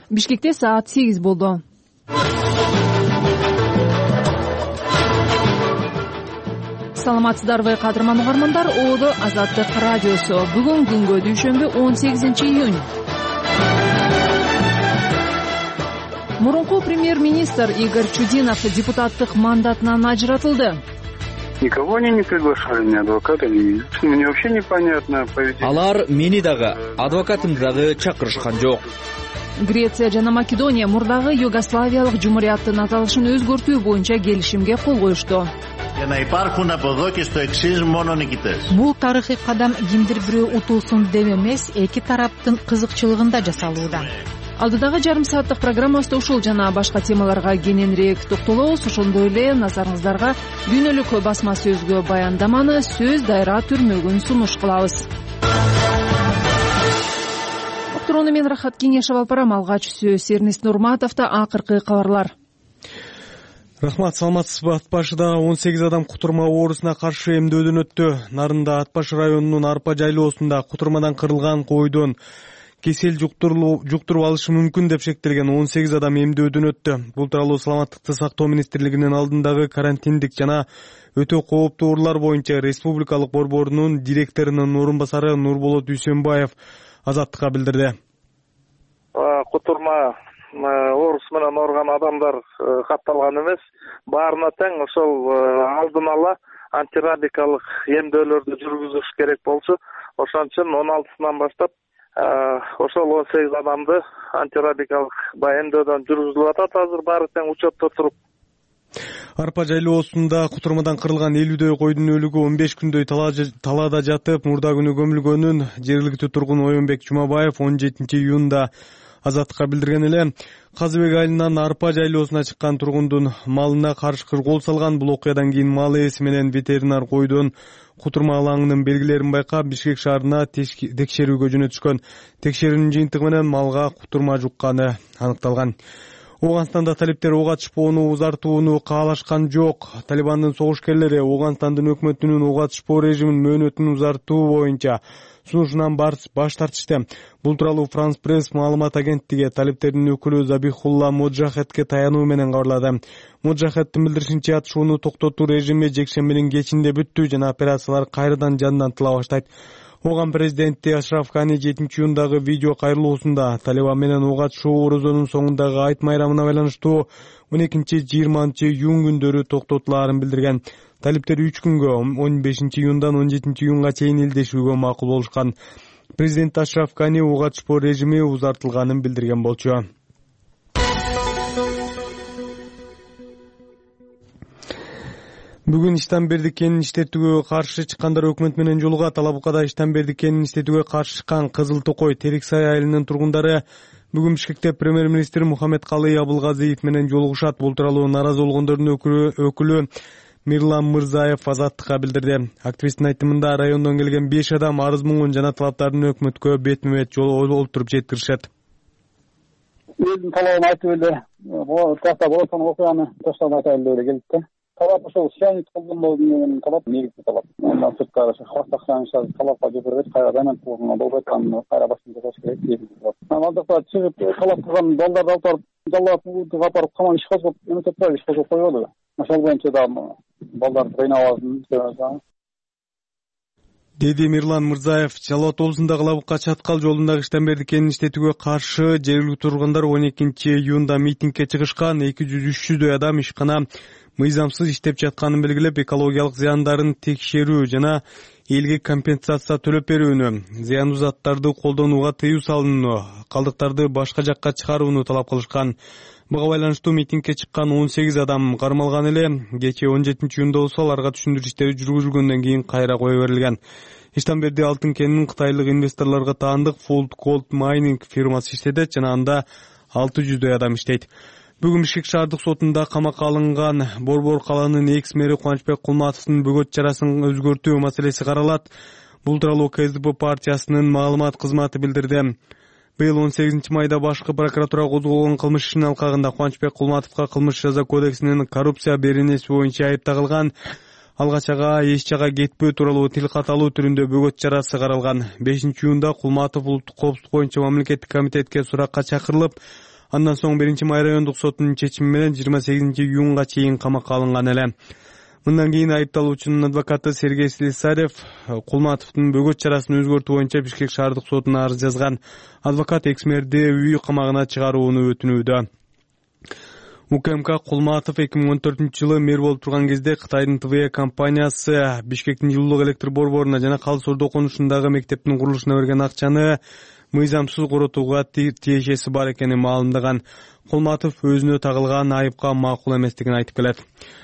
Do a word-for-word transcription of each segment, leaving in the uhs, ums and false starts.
Бишкекте саат сегиз болду. Саламатсыздарбы кадырман угармандар, Оодо Азаттык радиосу. Бүгүн күнгө дүйшөмбү он сегизинчи июнь. Мурунку премьер-министр Игорь Чудинов депутаттык мандатынан ажыратылды. Никого они не приглашали, ни адвоката, ни... Мне вообще непонятно поведение. Алар мени дагы, адвокатымды дагы чакырышкан жок. Греция жана Македония мурдагы Югославиялык жумурияттын аталышын өзгөртүү боюнча келишимге кол коюшту. Бул тарыхый кадам кимдир бирөө утулсун деп эмес, эки тараптын кызыкчылыгында жасалууда. Алдыдагы жарым сааттык программабызда ушул жана башка темаларга кененирээк токтолобуз. Ошондой эле назарыңыздарга дүйнөлүк басма сөзгө баяндаманы сөз дайра түрмөгүн сунуш кылабыз. Туруну мен Рахат Кеңешев алып барам. Алгач сөз Эрнест Нурматовдо. Акыркы кабарлар. Рахмат, саламатсызбы? Ат башыда он сегиз адам кутурма оорусуна каршы эмдөөдөн өттү. Нарында Ат башы районунун Арпа жайлоосунда кутурмадан кырылган койдон кесел жуктуруп алышы мүмкүн деп шектелген он сегиз адам эмдөөдөн өттү. Бул тууралуу Саламаттыкты сактоо министрлигинин алдындагы карантиндик жана өтө кооптуу оорулар боюнча республикалык борборунун директорунун орун басары Нурболот Дүйсөнбаев Азаттыкка билдирди. Кутурма оорусу менен ооруган адамдар катталган эмес. Баарына тең ошол алдын ала антирабикалык эмдөөлөрдү жүргүзүш керек болчу. Ошон үчүн он алтысынан баштап ошол он сегиз адамды антирабикалык эмдөөдөн жүргүзүлүп атат. Азыр баары тең учетто туруп. Арпа жайлоосунда кутурмадан кырылган элүүдөй койдун өлүгү он беш күндөй талаада жатып, мурда күнү көмүлгөнүн жергиликтүү тургун Оюнбек Жумабаев он жетинчи июнда Азаттыкка билдирген эле. Казыбек айылынан Арпа жайлоосуна чыккан тургундун малына каршы кол салган. Бул окуядан кийин мал ээси менен ветеринар койдун кутурма алаңынын белгилерин байкап, Бишкек шаарына текшерүүгө жөнөтүшкөн. Текшерүүнүн жыйынтыгы менен малга кутурма жукканы аныкталган. Ооганстанда талиптер ок атышпоону узартууну каалашкан жок. Талибандын согушкерлери Ооганстандын өкмөтүнүн ок атышпоо режимин мөөнөтүн узартуу боюнча сунушунан баш тартышты. Бул тууралуу Франс Пресс маалымат агенттиги талиптердин өкүлү Забихулла Моджахетке таянуу менен кабарлады. Моджахеттин билдиришинче, атышууну токтотуу режими жекшембинин кечинде бүттү жана операциялар кайрадан жандан тыла баштайт. Ооган президенти Ашраф Гани жетинчи июндагы видео кайрылуусунда Талибан менен ок атышуу орозонун соңундагы айт майрамына байланыштуу он экинчи жыйырманчы июнь күндөрү токтотулаарын билдирген. Талиптер үч күнгө он бешинчи июндан он жетинчи июнга чейин илдешүүгө макул болушкан. Президент Ашраф Гани ок атышпоо режими узартылганын билдирген болчу. Бүгүн Иштанберди кенин иштетүүгө каршы чыккандар өкмөт менен жолугат. Алабукада Иштанберди кенин иштетүүгө каршы чыккан Кызыл Токой Териксай айылынын тургундары бүгүн Бишкекте премьер-министр Мухаммед Калый Абылгазиев менен жолугушат. Бул тууралуу наразы болгондордун өкүлү Мирлан Мырзаев Азаттыкка билдирди. Активисттин айтымында райондон келген беш адам арыз муңун жана талаптарын өкмөткө бетме-бет жол олтуруп жеткиришет. Өзүнүн талабын айтып эле, бул тактап отон окуяны таштап айтайлы деп келди. Талап ошол сыянет кылган деген талап, негизги талап. Андан сырткары хастак сыянышты талапка жибербейт, кайрадан тургунга болбойт, аны кайра башында жасаш керек дейт. Алдыкта чыгып талап кылган балдарды алып барып, жаллап апарып каман иш козгоп, эмне айтпайбы, иш козгоп койбоду. Ошол боюнча да балдарды кыйнабасын деди Мирлан Мырзаев. Жалал Абад облусундагы Лабукка Чаткал жолундагы Иштанберди кенин иштетүүгө каршы жергиликтүү тургундар он экинчи июнда митингге чыгышкан. эки жүз үч жүздөй адам ишкана мыйзамсыз иштеп жатканын белгилеп, экологиялык зыяндарын текшерүү жана элге компенсация төлөп берүүнү, зыяндуу заттарды колдонууга тыюу салууну, калдыктарды башка жакка чыгарууну талап кылышкан. Буга байланыштуу митингге чыккан он сегиз адам кармалган эле. Кечээ он жетинчи июнда болсо аларга түшүндүрүү иштери жүргүзүлгөндөн кийин кайра кое берилген. Иштанберди алтын кенинин кытайлык инвесторлорго таандык Fold Gold Mining фирмасы иштетет жана анда алты жүздөй адам иштейт. Бүгүн Бишкек шаардык сотунда камакка алынган Борбор калаанын экс-мэри Кубанычбек Кулматовдун бөгөт чарасын өзгөртүү маселеси каралат. Бул тууралуу КСДП партиясынын маалымат кызматы билдирди. Быйыл он сегизинчи майда башкы прокуратура козголгон кылмыш ишинин алкагында Кубанычбек Кулматовго кылмыш жаза кодексинин коррупция беренеси боюнча айып тагылган. Алгач ага эч жага кетпөө тууралуу тил каталуу түрүндө бөгөт чарасы каралган. бешинчи июнда Кулматов улуттук коопсуздук боюнча мамлекеттик комитетке суракка чакырылып, Андан соң биринчи май райондук сотунун чечими менен жыйырма сегизинчи июнга чейин камакка алынган эле. Мындан кийин айыпталуучунун адвокаты Сергей Слесарев Кулматовдун бөгөт чарасын өзгөртүү боюнча Бишкек шаардык сотуна арыз жазган. Адвокат экс-мэрди үй камагына чыгарууну өтүнүүдө. УКМК Кулматов эки миң он төртүнчү жылы мэр болуп турган кезде Кытайдын ТВЭ компаниясы Бишкектин жылуулук электр борборуна жана Калы Сордо конушундагы мектептин курулушуна берген акчаны мыйзамсыз коротууга тиешеси бар экенин маалымдаган. Кулматов өзүнө тагылган айыпка макул эместигин айтып келет.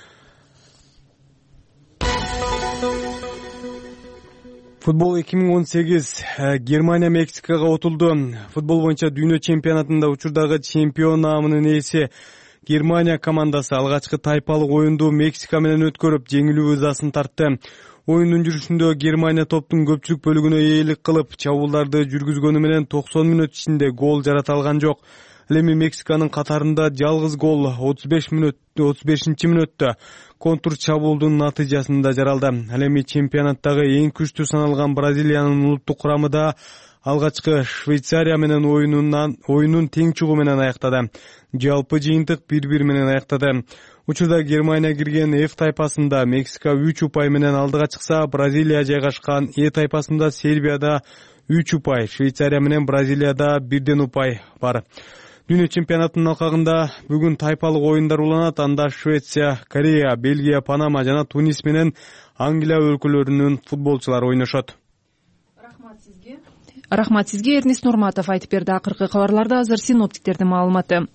Футбол эки миң он сегиз Германия Мексикага отулду. Футбол боюнча дүйнө чемпионатында учурдагы чемпион наамынын ээси Германия командасы алгачкы тайпалык оюнду Мексика менен өткөрүп, жеңилүү ызасын тартты. Оюндун жүрүшүндө Германия топтун көпчүлүк бөлүгүнө ээлик кылып, чабуулдарды жүргүзгөнү менен токсон мүнөт ичинде гол жарата алган жок. Эми Мексиканын катарында жалгыз гол отуз беш мүнөт отуз бешинчи мүнөттө контур чабуулдун натыйжасында жаралды. Эми чемпионаттагы эң күчтүү саналган Бразилиянын улуттук курамы да алгачкы Швейцария менен оюнунан оюнун тең чугу менен аяктады. Жалпы жыйынтык бир бир менен аяктады. Учурда Германия кирген F тайпасында Мексика үч упай менен алдыга чыкса, Бразилия жайгашкан E тайпасында Сербияда үч упай, Швейцария менен Бразилияда бирден упай бар. Дүйнө чемпионатынын алкагында бүгүн тайпалык оюндар уланат. Анда Швеция, Корея, Бельгия, Панама жана Тунис менен Англия өлкөлөрүнүн футболчулары ойношот. Рахмат сизге. Рахмат сизге Эрнест Нурматов айтып берди. Акыркы кабарларда азыр синоптиктердин маалыматы.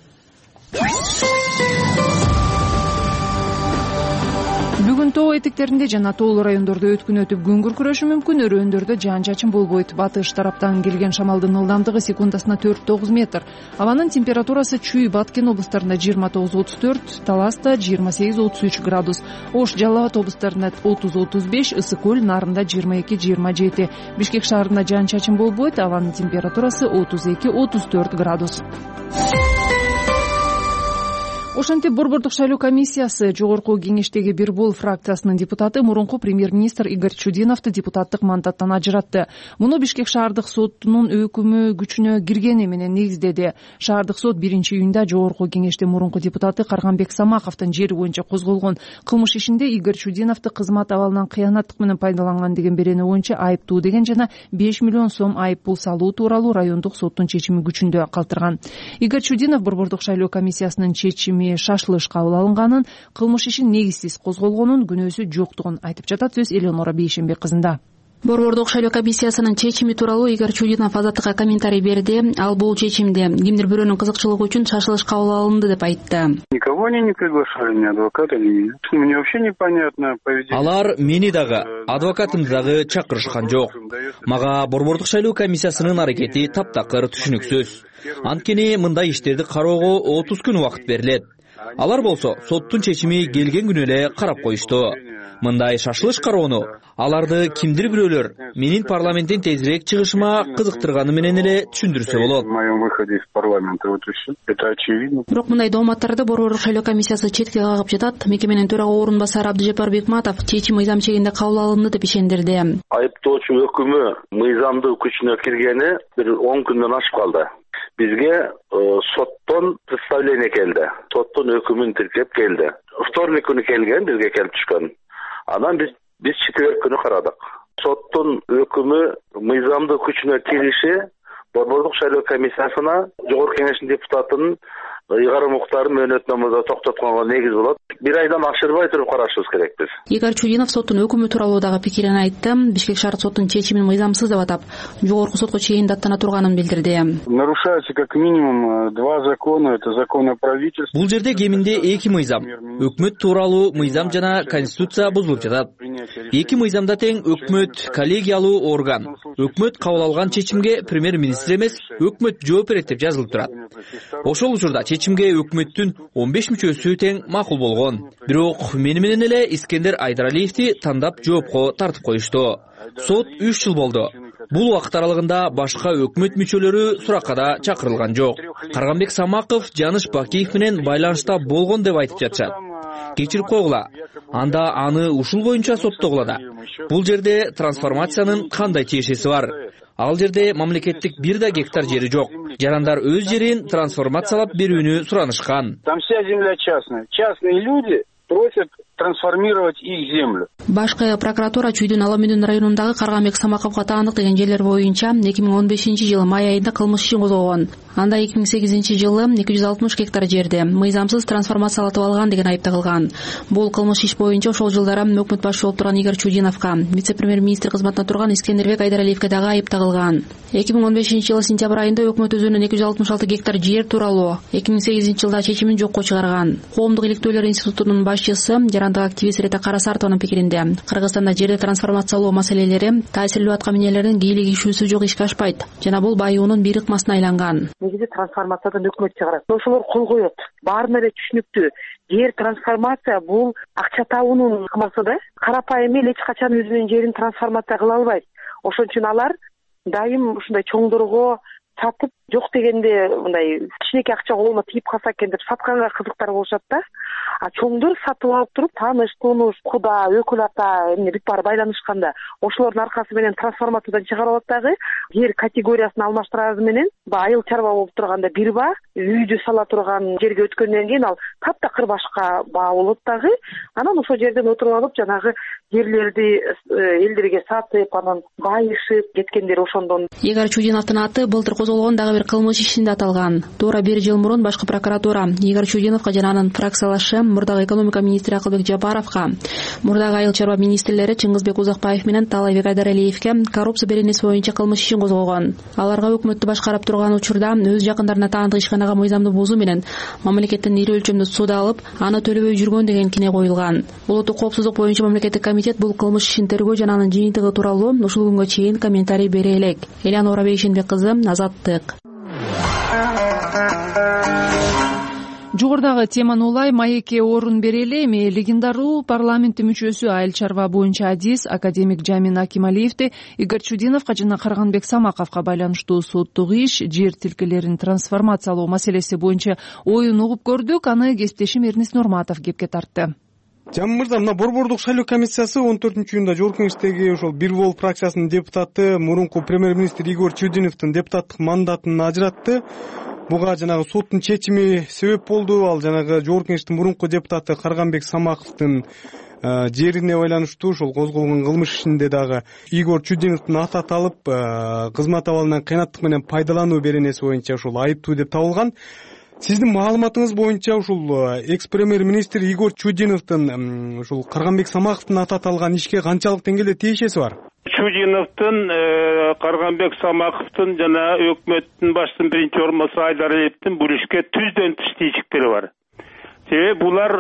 Бүгүн тоо этектеринде жана тоолуу райондордо өткүн өтүп күн күркүрөшү мүмкүн. Өрөөндөрдө жаан-чачын болбойт. Батыш тараптан келген шамалдын ылдамдыгы секундасына төрт тогуз метр. Абанын температурасы Чүй, Баткен облустарында жыйырма тогуз отуз төрт, Таласта жыйырма сегиз отуз үч градус, Ош, Жалал Абад облустарында отуз отуз беш, Ысык көл, Нарында жыйырма эки жыйырма жети. Бишкек шаарында жаан-чачын болбойт. Абанын температурасы отуз эки отуз төрт градус. Ошентип Борбордук шайлоо комиссиясы жогорку кеңештеги Бир Бол фракциясынын депутаты мурунку премьер-министр Игорь Чудиновду депутаттык мандаттан ажыратты. Муну Бишкек шаардык сотунун өкүмү күчүнө киргени менен негиздеди. Шаардык сот биринчи июнда жогорку кеңеште мурунку депутаты Карганбек Самаковдун жери боюнча козголгон кылмыш ишинде Игорь Чудиновду кызмат абалынан кыянаттык менен пайдаланган деген берени боюнча айыптуу деген жана беш миллион сом айып пул салуу тууралуу райондук соттун чечими күчүндө калтырган. Игорь Чудинов Борбордук шайлоо комиссиясынын чечими шашылыш кабыл алынганын, кылмыш ишин негизсиз козголгонун, күнөөсү жоктугун айтып жатат. Сөз Элеонора Бейшенбек кызында. Борбордук шайлоо комиссиясынын чечими тууралуу Игорь Чудинов Азаттыкка комментарий берди. Ал бул чечимде кимдир бирөөнүн кызыкчылыгы үчүн шашылыш кабыл алынды деп айтты. Никого они не приглашали, ни адвоката, ни... Мне вообще непонятно поведение. Алар мени дагы, адвокатымды дагы чакырышкан жок. Мага Борбордук шайлоо комиссиясынын аракети таптакыр түшүнүксүз. Анткени мындай иштерди кароого отуз күн убакыт берилет. Алар болсо соттун чечими келген күнү эле карап коюшту. Мындай шашылыш кароону аларды кимдир бирөөлөр менин парламенттен тезирээк чыгышыма кызыктырганы менен эле түшүндүрсө болот. Бирок мындай дооматтарды Борбордук шайлоо комиссиясы четке кагып жатат. Мекеменин төрага орун басары Абдыжапар Бекматов чечим мыйзам чегинде кабыл алынды деп ишендирди. Айыптоочу өкүмү мыйзамдуу күчүнө киргени бир он күндөн ашып калды. Бизге соттон представление келди. Соттун өкүмүн тиркеп келди. Вторник күнү келген, бизге келип түшкөн. Анан биз биз четверг күнү карадык. Соттун өкүмү мыйзамдуу күчүнө кириши Борбордук шайлоо комиссиясына жогорку кеңештин депутатынын ыйгарым укуктарын мөөнөтномада токтотконго негиз болот. Бир айдан ашырбай туруп карашыбыз керек биз. Игорь Чудинов соттун өкүмү тууралуу дагы пикирин айтты. Бишкек шаардык соттун чечимин мыйзамсыз деп атап, жогорку сотко чейин даттана турганын билдирди. Нарушаются как минимум два закона, это закон о правительстве. Бул жерде кеминде эки мыйзам, өкмөт тууралуу мыйзам жана конституция бузулуп жатат. Эки мыйзамда тең өкмөт коллегиялуу орган. Өкмөт кабыл алган чечимге премьер-министр эмес, өкмөт жооп берет деп жазылып турат. Ошол учурда чечимге өкмөттүн он беш мүчөсү тең макул болгон. Бирок мени менен эле Искендер Айдаралиевди тандап жоопко тартып коюшту. Сот үч жыл болду. Бул убакыт аралыгында башка өкмөт мүчөлөрү суракка да чакырылган жок. Карганбек Самаков Жаныш Бакиев менен байланышта болгон деп айтып жатышат. Кечирип койгула. Анда аны ушул боюнча соттогула да. Бул жерде трансформациянын кандай тиешеси бар? Ал жерде мамлекеттик бир да гектар жери жок. Жарандар өз жерин трансформациялап берүүнү суранышкан. Там вся земля частная. Частные люди просят трансформировать их землю. Башкы прокуратура Чүйдүн Аламүнүн районундагы Карганбек Самаковго таандык деген жерлер боюнча эки миң он бешинчи жылы май айында кылмыш ишин козгогон. Анда эки миң сегизинчи жылы эки жүз алтымыш гектар жерди мыйзамсыз трансформациялатып алган деген айып тагылган. Бул кылмыш иш боюнча ошол жылдары өкмөт башчы болуп турган Игорь Чудиновго, вице-премьер-министр кызматында турган Искендербек Айдаралиевге дагы айып тагылган. эки миң он бешинчи жылы сентябрь айында өкмөт өзүнүн эки жүз алтымыш алты гектар жер тууралуу эки миң сегизинчи жылда чечимин жокко чыгарган. Коомдук иликтөөлөр институтунун башчысы, жарандык активист Рета Карасартованын пикиринде, Кыргызстанда жерди трансформациялоо маселелери таасирлүү атка минелердин кийлик ишүүсү жок ишке ашпайт жана бул байуунун бир ыкмасына айланган. Негизи трансформациядан өкмөт чыгарат. Ошолор кол коет. Баарына эле түшүнүктүү. Жер трансформация бул акча табуунун ыкмасы да. Карапайым эл эч качан өзүнүн жерин трансформация кыла албайт. Ошон үчүн алар дайым ушундай чоңдорго сатып жок дегенде мындай кичинекей акча колуна тийип калса экен деп сатканга кызыктар болушат да. А чоңдор сатып алып туруп тааныш, тунуш, куда, өкүл ата эмне бүт баары байланышканда ошолордун аркасы менен трансформациядан чыгарып алат дагы жер категориясын алмаштырары менен баягы айыл чарба болуп турганда бир баа, үйдү сала турган жерге өткөндөн кийин ал таптакыр башка баа болот дагы. Анан ошол жерден отуруп алып жанагы жерлерди элдерге сатып, анан байышып кеткендер ошондон. Игорь Чудиновдун аты былтыр козголгон дагы бир кылмыш ишинде аталган. Туура бир жыл мурун башкы прокуратура Игорь Чудиновго жана анын фракциялашы мурдагы экономика министри Акылбек Жапаровго, мурдагы айыл чарба министрлери Чыңгызбек Узакбаев менен Таалайбек Айдаралиевге коррупция беренеси боюнча кылмыш ишин козгогон. Аларга өкмөттү башкарып турган учурда өз жакындарына таандык ишканага мыйзамды бузуу менен мамлекеттен ири өлчөмдө суда алып, аны төлөбөй жүргөн деген кине коюлган. Улуттук коопсуздук боюнча мамлекеттик комитет бул кылмыш ишин тергөө жана анын жыйынтыгы тууралуу ушул күнгө чейин комментарий бере элек. Элянора Бейшенбек кызы, Азаттык. Жогорудагы теманы улай маекке орун берели. Эми легендаруу парламенттин мүчөсү, айыл чарба боюнча адис академик Жамин Акималиевди Игорь Чудиновго жана Карганбек Самаковго байланыштуу соттук иш, жер тилкелерин трансформациялоо маселеси боюнча оюн угуп көрдүк. Аны кесиптешим Эрнис Нурматов кепке тартты. Жамин мырза, мына Борбордук шайлоо комиссиясы он төртүнчү июнда Жогорку Кеңештеги ошол Бир Бол фракциясынын депутаты, мурунку премьер-министр Игорь Чудиновдун депутаттык мандатын ажыратты. Буга жанагы соттун чечими себеп болду. Ал жанагы Жогорку Кеңештин мурунку депутаты Карганбек Самаковдун жерине байланыштуу ошол козголгон кылмыш ишинде дагы Игорь Чудиновдун аты аталып, кызмат абалынан кыйнаттык менен пайдалануу беренеси боюнча ошол айыптуу деп табылган. Сиздин маалыматыңыз боюнча ушул экс-премьер-министр Игорь Чудиновдун ушул Карганбек Самаковдун аты аталган ишке канчалык деңгээлде тиешеси бар? Чудиновдун, Карганбек Самаковдун жана өкмөттүн башчысынын биринчи орун басары Айдаралиевдин бул ишке түздөн түз тийишиктери бар. Себеби булар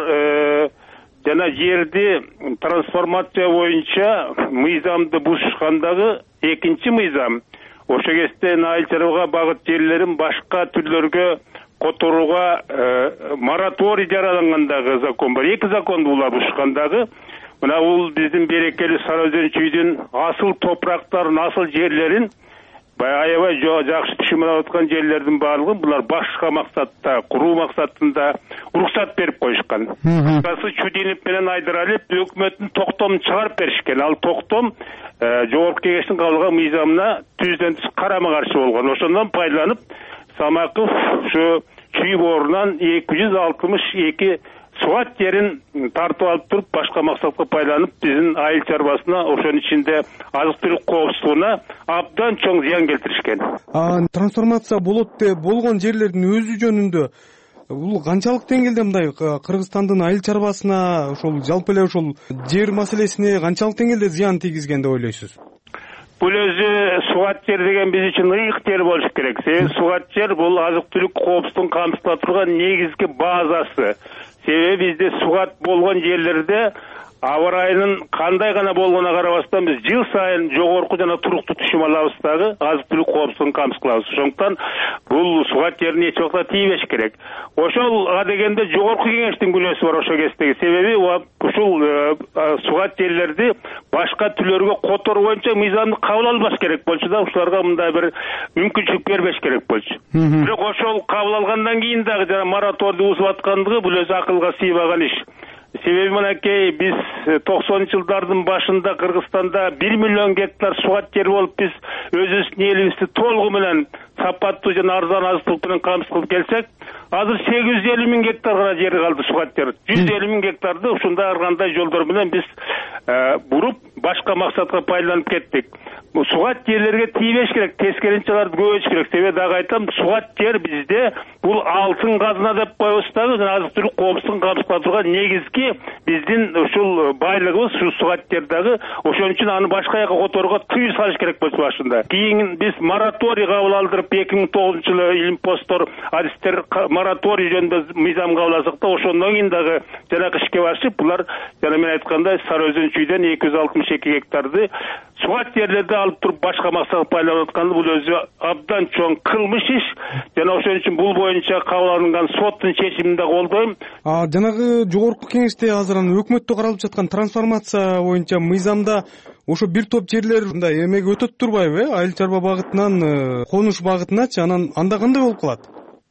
жана жерди трансформация боюнча мыйзамды бузушкандагы экинчи мыйзам. Ошо кезде айыл чарбага багыт жерлерин башка түрлөргө которууга мораторий жаралангандагы закон бар. Эки законду булар бузушкандагы. Мына бул биздин берекелүү Сара Өзөн чүйдүн асыл топурактарын, асыл жерлерин, баягы аябай жакшы түшүм алып аткан жерлердин баардыгын булар башка максатта, куруу максатында уруксат берип коюшкан. Кыскасы Чудинов менен Айдаралиев өкмөттүн токтомун чыгарып беришкен. Ал токтом Жогорку Кеңештин кабыл алган мыйзамына түздөн түз карама каршы болгон. Ошондон пайдаланып Самаков ушу чүй боорунан эки жүз алтымыш эки суат жерин тартып алып туруп, башка максатка пайдаланып, биздин айыл чарбасына, ошонун ичинде азык-түлүк коопсуздугуна абдан чоң зыян келтиришкен. А трансформация болот деп болгон жерлердин өзү жөнүндө бул канчалык деңгээлде мындай Кыргызстандын айыл чарбасына, ошол жалпы эле ошол жер маселесине канчалык деңгээлде зыян тийгизген деп ойлойсуз? Бул өзү суат жер деген биз үчүн ыйык жер болуш керек. Себеби суат жер бул азык-түлүк коопсуздугун камсыздап турган негизги базасы. Себеби бизде сугат болгон жерлерде аба ырайынын кандай гана болгонуна карабастан биз жыл сайын жогорку жана туруктуу түшүм алабыз дагы азык-түлүк коопсуздугун камсыз кылабыз. Ошондуктан бул сугат жерине эч убакта тийбеш керек. Ошолга дегенде Жогорку Кеңештин күнөөсү бар ошол кездеги. Себеби ушул сугат жерлерди башка түрлөргө которуу боюнча мыйзамды кабыл албаш керек болчу да, ушуларга мындай бир мүмкүнчүлүк бербеш керек болчу. Бирок ошол кабыл алгандан кийин дагы жана мораторийди бузуп аткандыгы бул өзү акылга сыйбаган иш. себеби мынакей биз токсонунчу жылдардын башында Кыргызстанда бир миллион гектар сугат жер болуп биз өзүбүздүн элибизди толугу менен сапаттуу жана арзан азык менен камсыз кылып келсек, азыр сегиз жүз элүү миң гектар гана жери калды сугат жер. жүз элүү миң гектарды ушундай ар кандай жолдор менен биз буруп башка максатка пайдаланып кеттик. Бул сугат жерлерге тийбеш керек, тескерисинче аларды көбөйтүш керек. Себеби дагы айтам, сугат жер бизде бул алтын казына деп коебуз дагы, азык түлүк коопсуздугун камсыздап турган негизги биздин ушул байлыгыбыз ушу сугат жер дагы. Ошон үчүн аны башка жака которууга тыюу салыш керек болчу башында. Кийин биз мораторий кабыл алдырып эки миң тогузунчу жылы илимпостор адистер мораторий жөнүндө мыйзам кабыл алдык да, ошондон кийин дагы жанагы ишке барышып, булар жана мен айткандай Сары Өзөн чүйдөн эки жүз алтымыш эки гектарды сугат жерлерди алып туруп башка максатка пайдаланып атканды, бул өзү абдан чоң кылмыш иш. Жана ошон үчүн бул боюнча кабыл алынган соттун чечимин да колдойм. А жанагы жогорку кеңеште азыр өкмөттө каралып жаткан трансформация боюнча мыйзамда ошо бир топ жерлер мындай эмеге өтөт турбайбы? Айыл чарба багытынан конуш багытыначы, анан анда кандай болуп калат?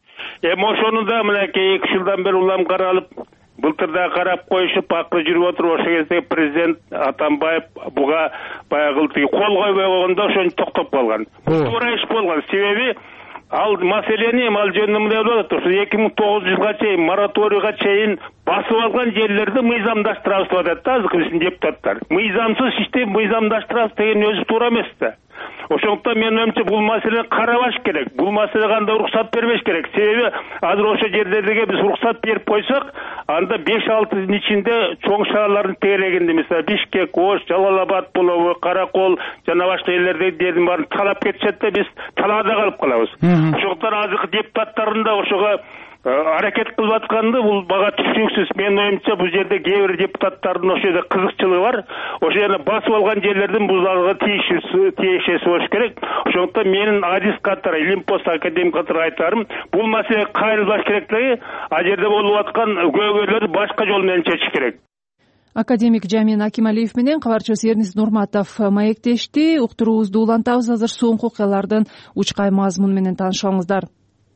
Эми ошону да мынакей эки жылдан бери улам каралып, былтыр да карап коюшуп, акыры жүрүп отуруп, ошол кезде президент Атамбаев буга баягы кол койбой койгондо ошону токтоп калган. Бул туура иш болгон. Себеби ал маселени эми ал жөнүндө мындай болот. Ошо эки миң тогузунчу жылга чейин мораторийга чейин басып алган жерлерди мыйзамдаштырабыз деп атат да азыркы биздин депутаттар. Мыйзамсыз ишти мыйзамдаштырабыз деген өзү туура эмес да. Ошондуктан менин оюмча бул маселени карабаш керек. Бул маселеге анда уруксат бербеш керек. Себеби азыр ошо жерлерге биз уруксат берип койсок, анда беш алты жылдын ичинде чоң шаарлардын тегерегинде, мисалы Бишкек, Ош, Жалал-Абад болобу, Каракол жана башка жерлердин баарын талап кетишет да, биз талаада калып калабыз. Ошондуктан азыркы депутаттардын да ошого аракет кылып атканды бул бага түшүнүксүз. Менин оюмча бул жерде кээ бир депутаттардын ошо жерде кызыкчылыгы бар. Ошо жана басып алган жерлердин бузулууга тиешеси болуш керек. Ошондуктан менин адис катары, Илимпост академик катары айтарым, бул маселе кайрылбаш керек дагы, а жерде болуп аткан көйгөйлөрдү башка жол менен чечиш керек. Академик Жамин Акималиев менен кабарчыбыз Эрнис Нурматов маектешти. Уктуруубузду улантабыз. Азыр соңку окуялардын учкай мазмуну менен таанышыңыздар.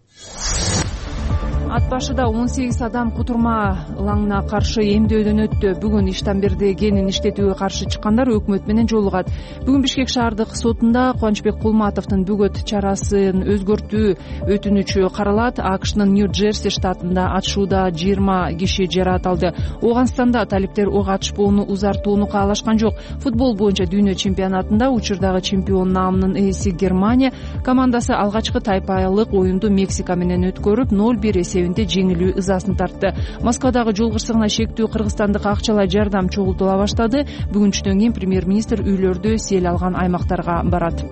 Ат башыда он сегиз адам кутурма ылаңына каршы эмдөөдөн өттү. Бүгүн Иштамберди генин иштетүүгө каршы чыккандар өкмөт менен жолугат. Бүгүн Бишкек шаардык сотунда Кубанычбек Кулматовдун бөгөт чарасын өзгөртүү өтүнүчү каралат. АКШнын Нью-Джерси штатында атышууда жыйырма киши жаракат алды. Ооганстанда талиптер ок атышпоону узартууну каалашкан жок. Футбол боюнча дүйнө чемпионатында учурдагы чемпион наамынын ээси Германия командасы алгачкы тайпалык оюнду Мексика менен өткөрүп ноль бир жеңилүү ызасын тартты. Москвадагы жол кырсыгына шектүү кыргызстандык акчалай жардам чогултула баштады. Бүгүнчүдөн кийин премьер-министр үйлөрдү сел алган аймактарга барат.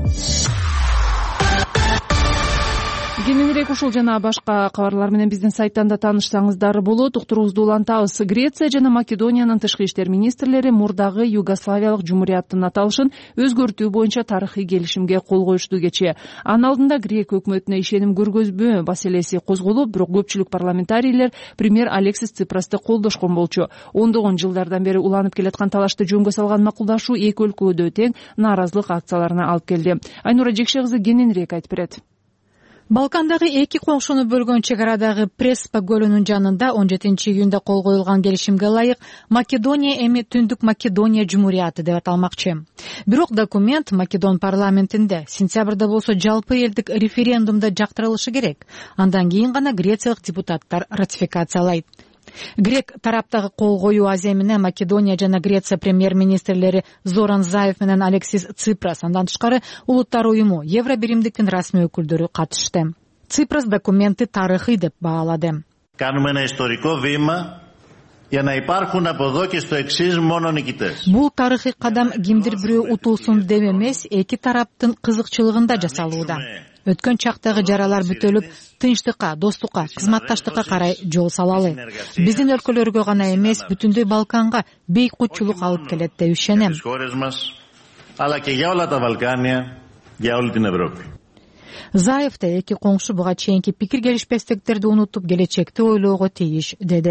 Кененирээк ушул жана башка кабарлар менен биздин сайттан да таанышсаңыздар болот. Уктуруубузду улантабыз. Греция жана Македониянын тышкы иштер министрлери мурдагы Югославиялык жумурияттын аталышын өзгөртүү боюнча тарыхый келишимге кол коюшту кечээ. Анын алдында Грек өкмөтүнө ишеним көргөзбөө маселеси козголуп, бирок көпчүлүк парламентарийлер премьер Алексис Ципрасты колдошкон болчу. ондогон жылдардан бери уланып келаткан талашты жөнгө салган макулдашуу эки өлкөдө тең нааразылык акцияларына алып келди. Айнура Жекше кызы кененирээк айтып берет. Балкандагы эки коңшуну бөлгөн чек арадагы Преспа көлүнүн жанында он жетинчи июнда кол коюлган келишимге ылайык Македония эми Түндүк Македония жумурияты деп аталмакчы. Бирок документ Македон парламентинде сентябрда болсо жалпы элдик референдумда жактырылышы керек. Андан кийин гана грециялык депутаттар ратификациялайт. Грек тараптагы кол коюу аземине Македония жана Греция премьер-министрлери Зоран Заев менен Алексис Ципрас, андан тышкары Улуттар уюму, Евробиримдиктин расмий өкүлдөрү катышты. Ципрас документи тарыхый деп баалады. Κάνουμε ένα ιστορικό βήμα για να υπάρχουν από εδώ και στο εξής μόνο νικητές. Бул тарыхый кадам кимдир бирөө утулсун деп эмес, эки тараптын кызыкчылыгында жасалууда. Өткөн чактагы жаралар бүтөлүп, тынчтыкка, достукка, кызматташтыкка карай жол салалы. Биздин өлкөлөргө гана эмес, бүтүндөй Балканга бейкутчулук алып келет деп ишенем. Заев да эки коңшу буга чейинки пикир келишпестиктерди унутуп, келечекти ойлоого тийиш деди.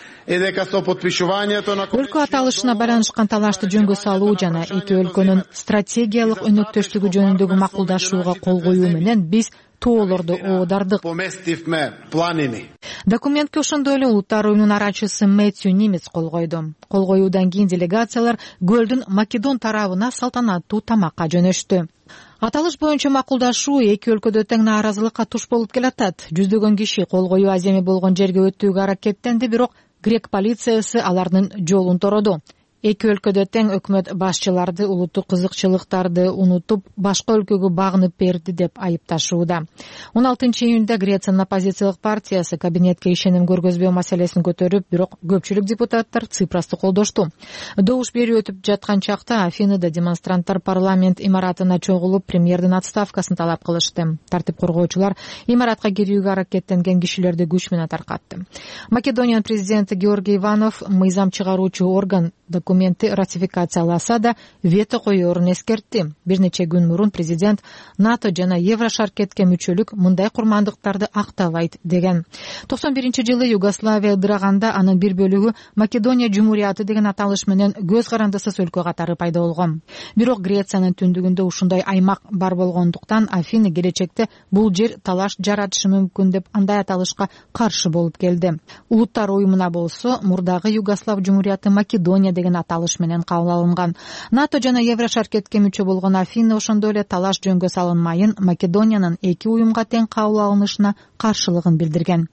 Өлкө аталышына байланышкан талашты жөнгө салуу жана эки өлкөнүн стратегиялык өнөктөштүгү жөнүндөгү макулдашууга кол коюу менен биз тоолорду оодардык. Документке ошондой эле улуттар оюнунун арачысы Мэтью Нимец кол койду. Кол коюудан кийин делегациялар көлдүн Македон тарабына салтанаттуу тамакка жөнөштү. Аталыш боюнча макулдашуу эки өлкөдө тең нааразылыкка туш болуп келатат. Жүздөгөн киши кол коюу аземи болгон жерге өтүүгө аракеттенди, бирок грек полициясы алардын жолун тороду. Эки өлкөдө тең өкмөт башчыларды улуттук кызыкчылыктарды унутуп, башка өлкөгө багынып берди деп айыпташууда. он алтынчы июнда Грециянын оппозициялык партиясы кабинетке ишеним көргөзбөө маселесин көтөрүп, бирок көпчүлүк депутаттар Ципрасты колдошту. Добуш берүү өтүп жаткан чакта Афинада демонстранттар парламент имаратына чогулуп, премьердин отставкасын талап кылышты. Тартип коргоочулар имаратка кирүүгө аракеттенген кишилерди күч менен таркатты. Македониянын президенти Георгий Иванов мыйзам чыгаруучу орган документти ратификацияласа да вето коерун эскертти. Бир нече күн мурун президент НАТО жана Еврошаркетке мүчөлүк мындай курмандыктарды актабайт деген. токсон биринчи жылы Югославия ыдыраганда анын бир бөлүгү Македония Жумурияты деген аталыш менен көз карандысыз өлкө катары пайда болгон. Бирок Грециянын түндүгүндө ушундай аймак бар болгондуктан Афины келечекте бул жер талаш жаратышы мүмкүн деп андай аталышка каршы болуп келди. Улуттар уюмуна болсо мурдагы Югослав Жумурияты Македония деген аталыш менен кабыл алынган. НАТО жана Еврошаркетке мүчө болгон Афины ошондой эле талаш жөнгө салынмайын Македониянын эки уюмга тең кабыл алынышына каршылыгын билдирген.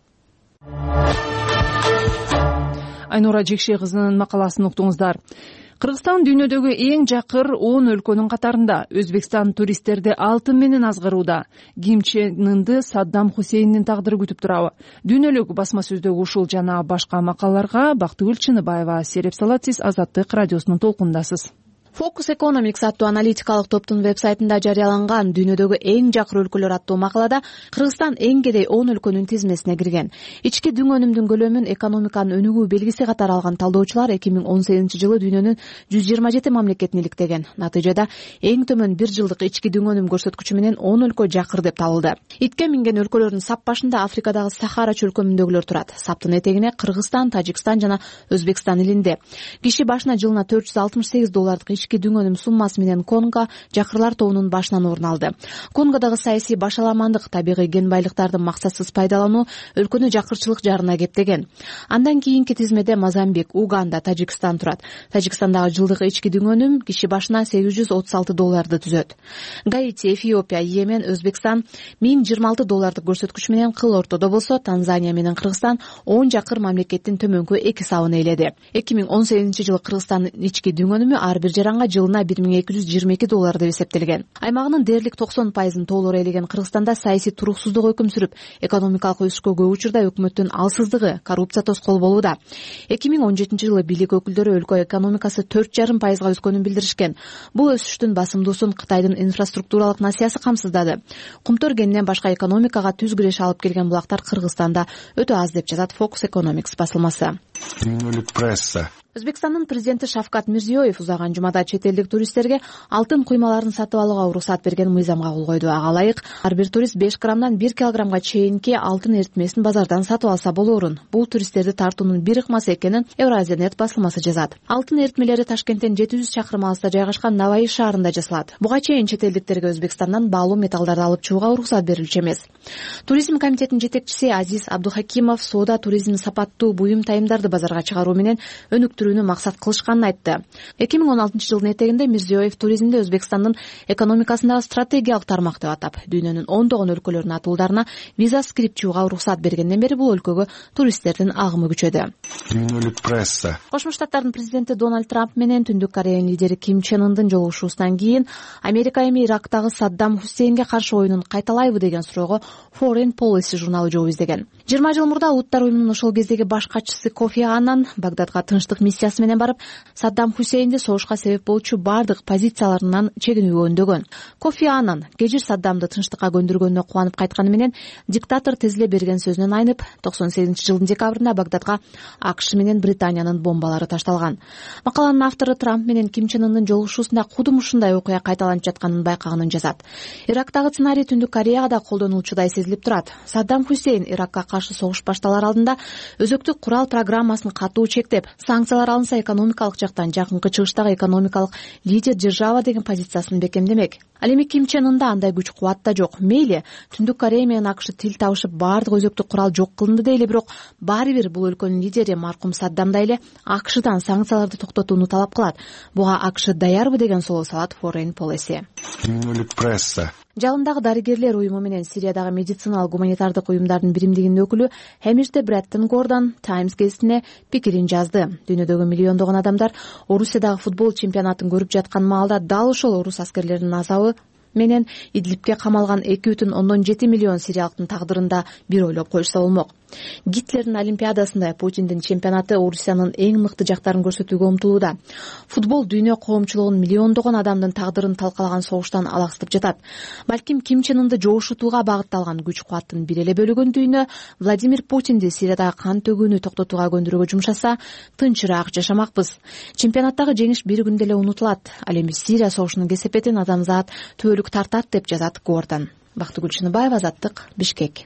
Айнура Жекше кызынын макаласын уктуңуздар. Кыргызстан дүйнөдөгү эң жакыр он өлкөнүн катарында. Өзбекстан туристтерди алтын менен азгырууда. Ким Чен Ынды Саддам Хусейндин тагдыры күтүп турабы? Дүйнөлүк басма сөздөгү ушул жана башка макалаларга Бактыгүл Чыныбаева сереп салат. Сиз Азаттык радиосунун толкундасыз. Focus Economics аттуу аналитикалык топтун вебсайтында жарыяланган дүйнөдөгү эң жакыр өлкөлөр аттуу макалада Кыргызстан эң кедей он өлкөнүн тизмесине кирген. Ички дүң өнүмдүн көлөмүн экономиканын өнүгүү белгиси катары алган талдоочулар эки миң он сегизинчи жылы дүйнөнүн жүз жыйырма жети мамлекетин иликтеген. Натыйжада эң төмөн бир жылдык ички дүң өнүм көрсөткүчү менен он өлкө жакыр деп табылды. Итке минген өлкөлөрдүн сап башында Африкадагы Сахара чөлкөмүндөгүлөр турат. Саптын этегине Кыргызстан, Тажикстан жана Өзбекстан илинде. Киши башына жылына төрт жүз алтымыш сегиз доллардык ички дүң өнүм суммасы менен Конго жакырлар тобунун башынан орун алды. Конгодагы саясий башаламандык, табигый кен байлыктардын максатсыз пайдалануу өлкөнү жакырчылык жарына кептеген. Андан кийинки тизмеде Мозамбик, Уганда, Тажикстан турат. Тажикстандагы жылдык ички дүң өнүм киши башына сегиз жүз отуз алты долларды түзөт. Гаити, Эфиопия, Йемен, Өзбекстан миң жыйырма алты доллардык көрсөткүч менен кыл ортодо болсо, Танзания менен Кыргызстан он жакыр мамлекеттин төмөнкү эки сабын ээледи. эки миң он сегизинчи жылы Кыргызстандын ички дүң өнүмү ар бир жаранга жылына бир миң эки жүз жыйырма эки доллар деп эсептелген. Аймагынын дээрлик токсон пайызын толур ээлеген Кыргызстанда саясий туруксуздук өкүм сүрүп, экономикалык өсүшкө көп учурда өкмөттүн алсыздыгы, коррупция тоскоол болууда. эки миң он жетинчи жылы бийлик өкүлдөрү өлкө экономикасы төрт жарым пайызга өскөнүн билдиришкен. Бул өсүштүн басымдуусун Кытайдын инфраструктуралык насыясы камсыздады. Кумтөр кенинен башка экономикага түз киреш алып келген булактар Кыргызстанда өтө аз деп жазат Focus Economics басылмасы. Дүйнөлүк пресса. Өзбекстандын президенти Шавкат Мирзиёев узаган жумада чет элдик туристтерге алтын куймаларын сатып алууга уруксат берген мыйзамга кол койду. Ага ылайык ар бир турист беш граммдан бир килограммга чейинки алтын эритмесин базардан сатып алса болоорун. Бул туристтерди тартуунун бир ыкмасы экенин Евразия.нет басылмасы жазат. Алтын эритмелери Ташкенттен жети жүз чакырым алыста жайгашкан Наваи шаарында жасалат. Буга чейин чет элдиктерге Өзбекстандан баалуу металлдарды алып чыгууга уруксат берилчү эмес. Туризм комитетинин жетекчиси Азиз Абдухакимов соода туризмин сапаттуу буюм тайымдарды базарга чыгаруу менен өнүктүрүүнү максат кылышканын айтты. эки миң он алтынчы жылдын этегинде Мирзиёев туризмди Өзбекстандын экономикасындагы стратегиялык тармак деп атап, дүйнөнүн ондогон өлкөлөрүнүн атуулдарына визасыз кирип чыгууга уруксат бергенден бери бул өлкөгө туристтердин агымы күчөдү. Дүйнөлүк пресса. Кошмо Штаттардын президенти Дональд Трамп менен Түндүк Кореянын лидери Ким Чен Ындын жолугушуусунан кийин Америка эми Ирактагы Саддам Хусейнге каршы оюнун кайталайбы деген суроого Foreign Policy журналы жооп издеген. жыйырма жыл мурда Улуттар уюмунун ошол кездеги баш катчысы Кофи Аннан Багдадга тынчтык миссиясы менен барып, Саддам Хусейнди согушка себеп болчу бардык позицияларынан чегинүүгө үндөгөн. Кофи Аннан кежир Саддамды тынчтыкка көндүргөнүнө кубанып кайтканы менен диктатор тезиле берген сөзүнөн айнып, токсон сегизинчи жылдын декабрында Багдадга АКШ менен Британиянын бомбалары ташталган. Макаланын автору Трамп менен Ким Чен Ындын жолугушуусунда кудум ушундай окуя кайталанып жатканын байкаганын жазат. Ирактагы сценарий Түндүк Кореяга да колдонулчудай сезилип турат. Саддам Хусейн Иракка каршы согуш башталар алдында өзөктүк курал программасын катуу чектеп, санкциялар санкциялар алынса экономикалык жактан жакынкы чыгыштагы экономикалык лидер держава деген позициясын бекемдемек. Ал эми Ким Чен Ында андай күч кубат да жок. Мейли Түндүк Корея менен АКШ тил табышып баардык өзөктүк курал жок кылынды дейле, бирок баары бир бул өлкөнүн лидери маркум Саддам да эле АКШдан санкцияларды токтотууну талап кылат. Буга АКШ даярбы деген суроо салат Foreign Policy. Жалындагы дарыгерлер уюму менен Сириядагы медициналык гуманитардык уюмдардын биримдигинин өкүлү Хемирте Бреттон Гордон Times гезитине пикирин жазды. Дүйнөдөгү миллиондогон адамдар Орусиядагы футбол чемпионатын көрүп жаткан маалда дал ошол орус аскерлеринин азабы менен Идлибке камалган эки бүтүн ондон жети миллион сириялыктын тагдырында бир ойлоп коюшса болмок. Гитлердин Олимпиадасында Путиндин чемпионаты Орусиянын эң мыкты жактарын көрсөтүүгө умтулууда. Футбол дүйнө коомчулугунун миллиондогон адамдын тагдырын талкалаган согуштан алаксытып жатат. Балким Ким Чен Ынды жоошутууга багытталган күч кубаттын бир эле бөлүгүн дүйнө Владимир Путинди Сириядагы кан төгүүнү токтотууга көндүрүүгө жумшаса, тынчыраак жашамакпыз. Чемпионаттагы жеңиш бир күндө эле унутулат. Ал эми Сирия согушунун кесепетин адамзат түбөлүк тартат деп жазат Гордон. Бактыгүл Чыныбаева, Азаттык, Бишкек.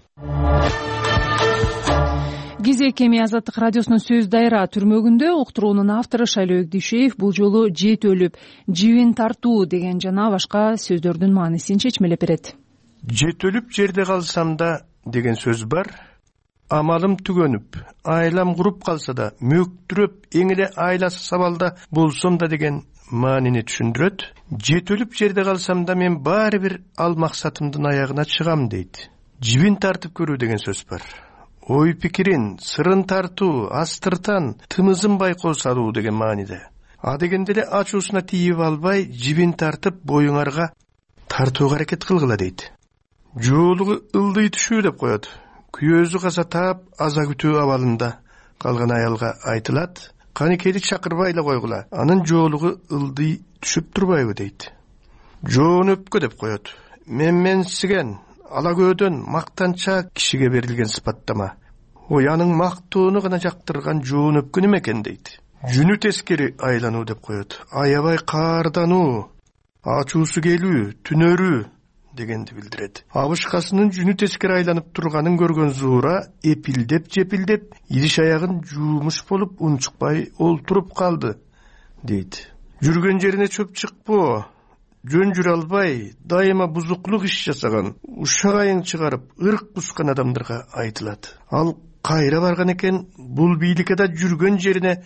Кезек эми Азаттык радиосунун сөз дайра түрмөгүндө уктуруунун автору Шайлоо Дүйшеев бул жолу жет өлүп, жибин тартуу деген жана башка сөздөрдүн маанисин чечмелеп берет. Жет өлүп жерде калсам да деген сөз бар. Амалым түгөнүп, айлам куруп калса да, мөктүрөп, эң эле айласы сабалда болсом да деген маанини түшүндүрөт. Жет өлүп жерде калсам да мен баары бир ал максатымдын аягына чыгам дейт. Жибин тартып көрүү деген сөз бар. Ой пикирин, сырын тартуу, астыртан, тымызын байкоо салуу деген мааниде. А дегенде эле ачуусуна тийип албай, жибин тартып боюңарга тартууга аракет кылгыла дейт. Жоолугу ылдый түшүү деп коет. Күйөөзү каза таап, аза күтүү абалында калган аялга айтылат. Каникелик чакырбай эле койгула, анын жоолугу ылдый түшүп турбайбы дейт. Жоон өпкө деп коет. Менменсиген, ала көөдөн мактанча кишиге берилген сыпаттама. Ой, анын мактоону гана жактырган жоон өпкө неме экен дейт. Жүнү тескери айлануу деп коет. Аябай каардануу, ачуусу келүү, түнөрүү дегенди билдирет. Абышкасынын жүнү тескери айланып турганын көргөн Зуура эпилдеп жепилдеп, идиш аягын жуумуш болуп унчукпай олтуруп калды дейт. Жүргөн жерине чөп чыкпоо, жөн жүрө албай, дайыма бузуклук иш жасаган, ушак айың чыгарып, ырк кускан адамдарга айтылат. Ал кайра барган экен, бул бийликке да жүргөн жерине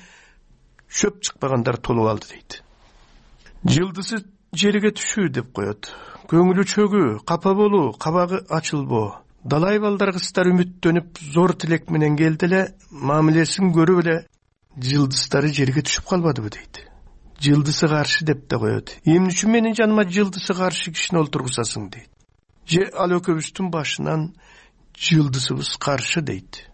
чөп чыкпагандар толуп алды дейт. Жылдысы жерге түшүү деп коет. Көңүлү чөгүү, капа болуу, кабагы ачылбоо. Далай балдар кыздар үмүттөнүп, зор тилек менен келди эле, мамилесин көрүп эле, жылдыздары жерге түшүп калбадыбы дейт. Жылдысы каршы деп да коет. Эмне үчүн менин жаныма жылдысы каршы кишини олтургузасың дейт. Же ал экөөбүздүн башынан жылдысыбыз каршы дейт.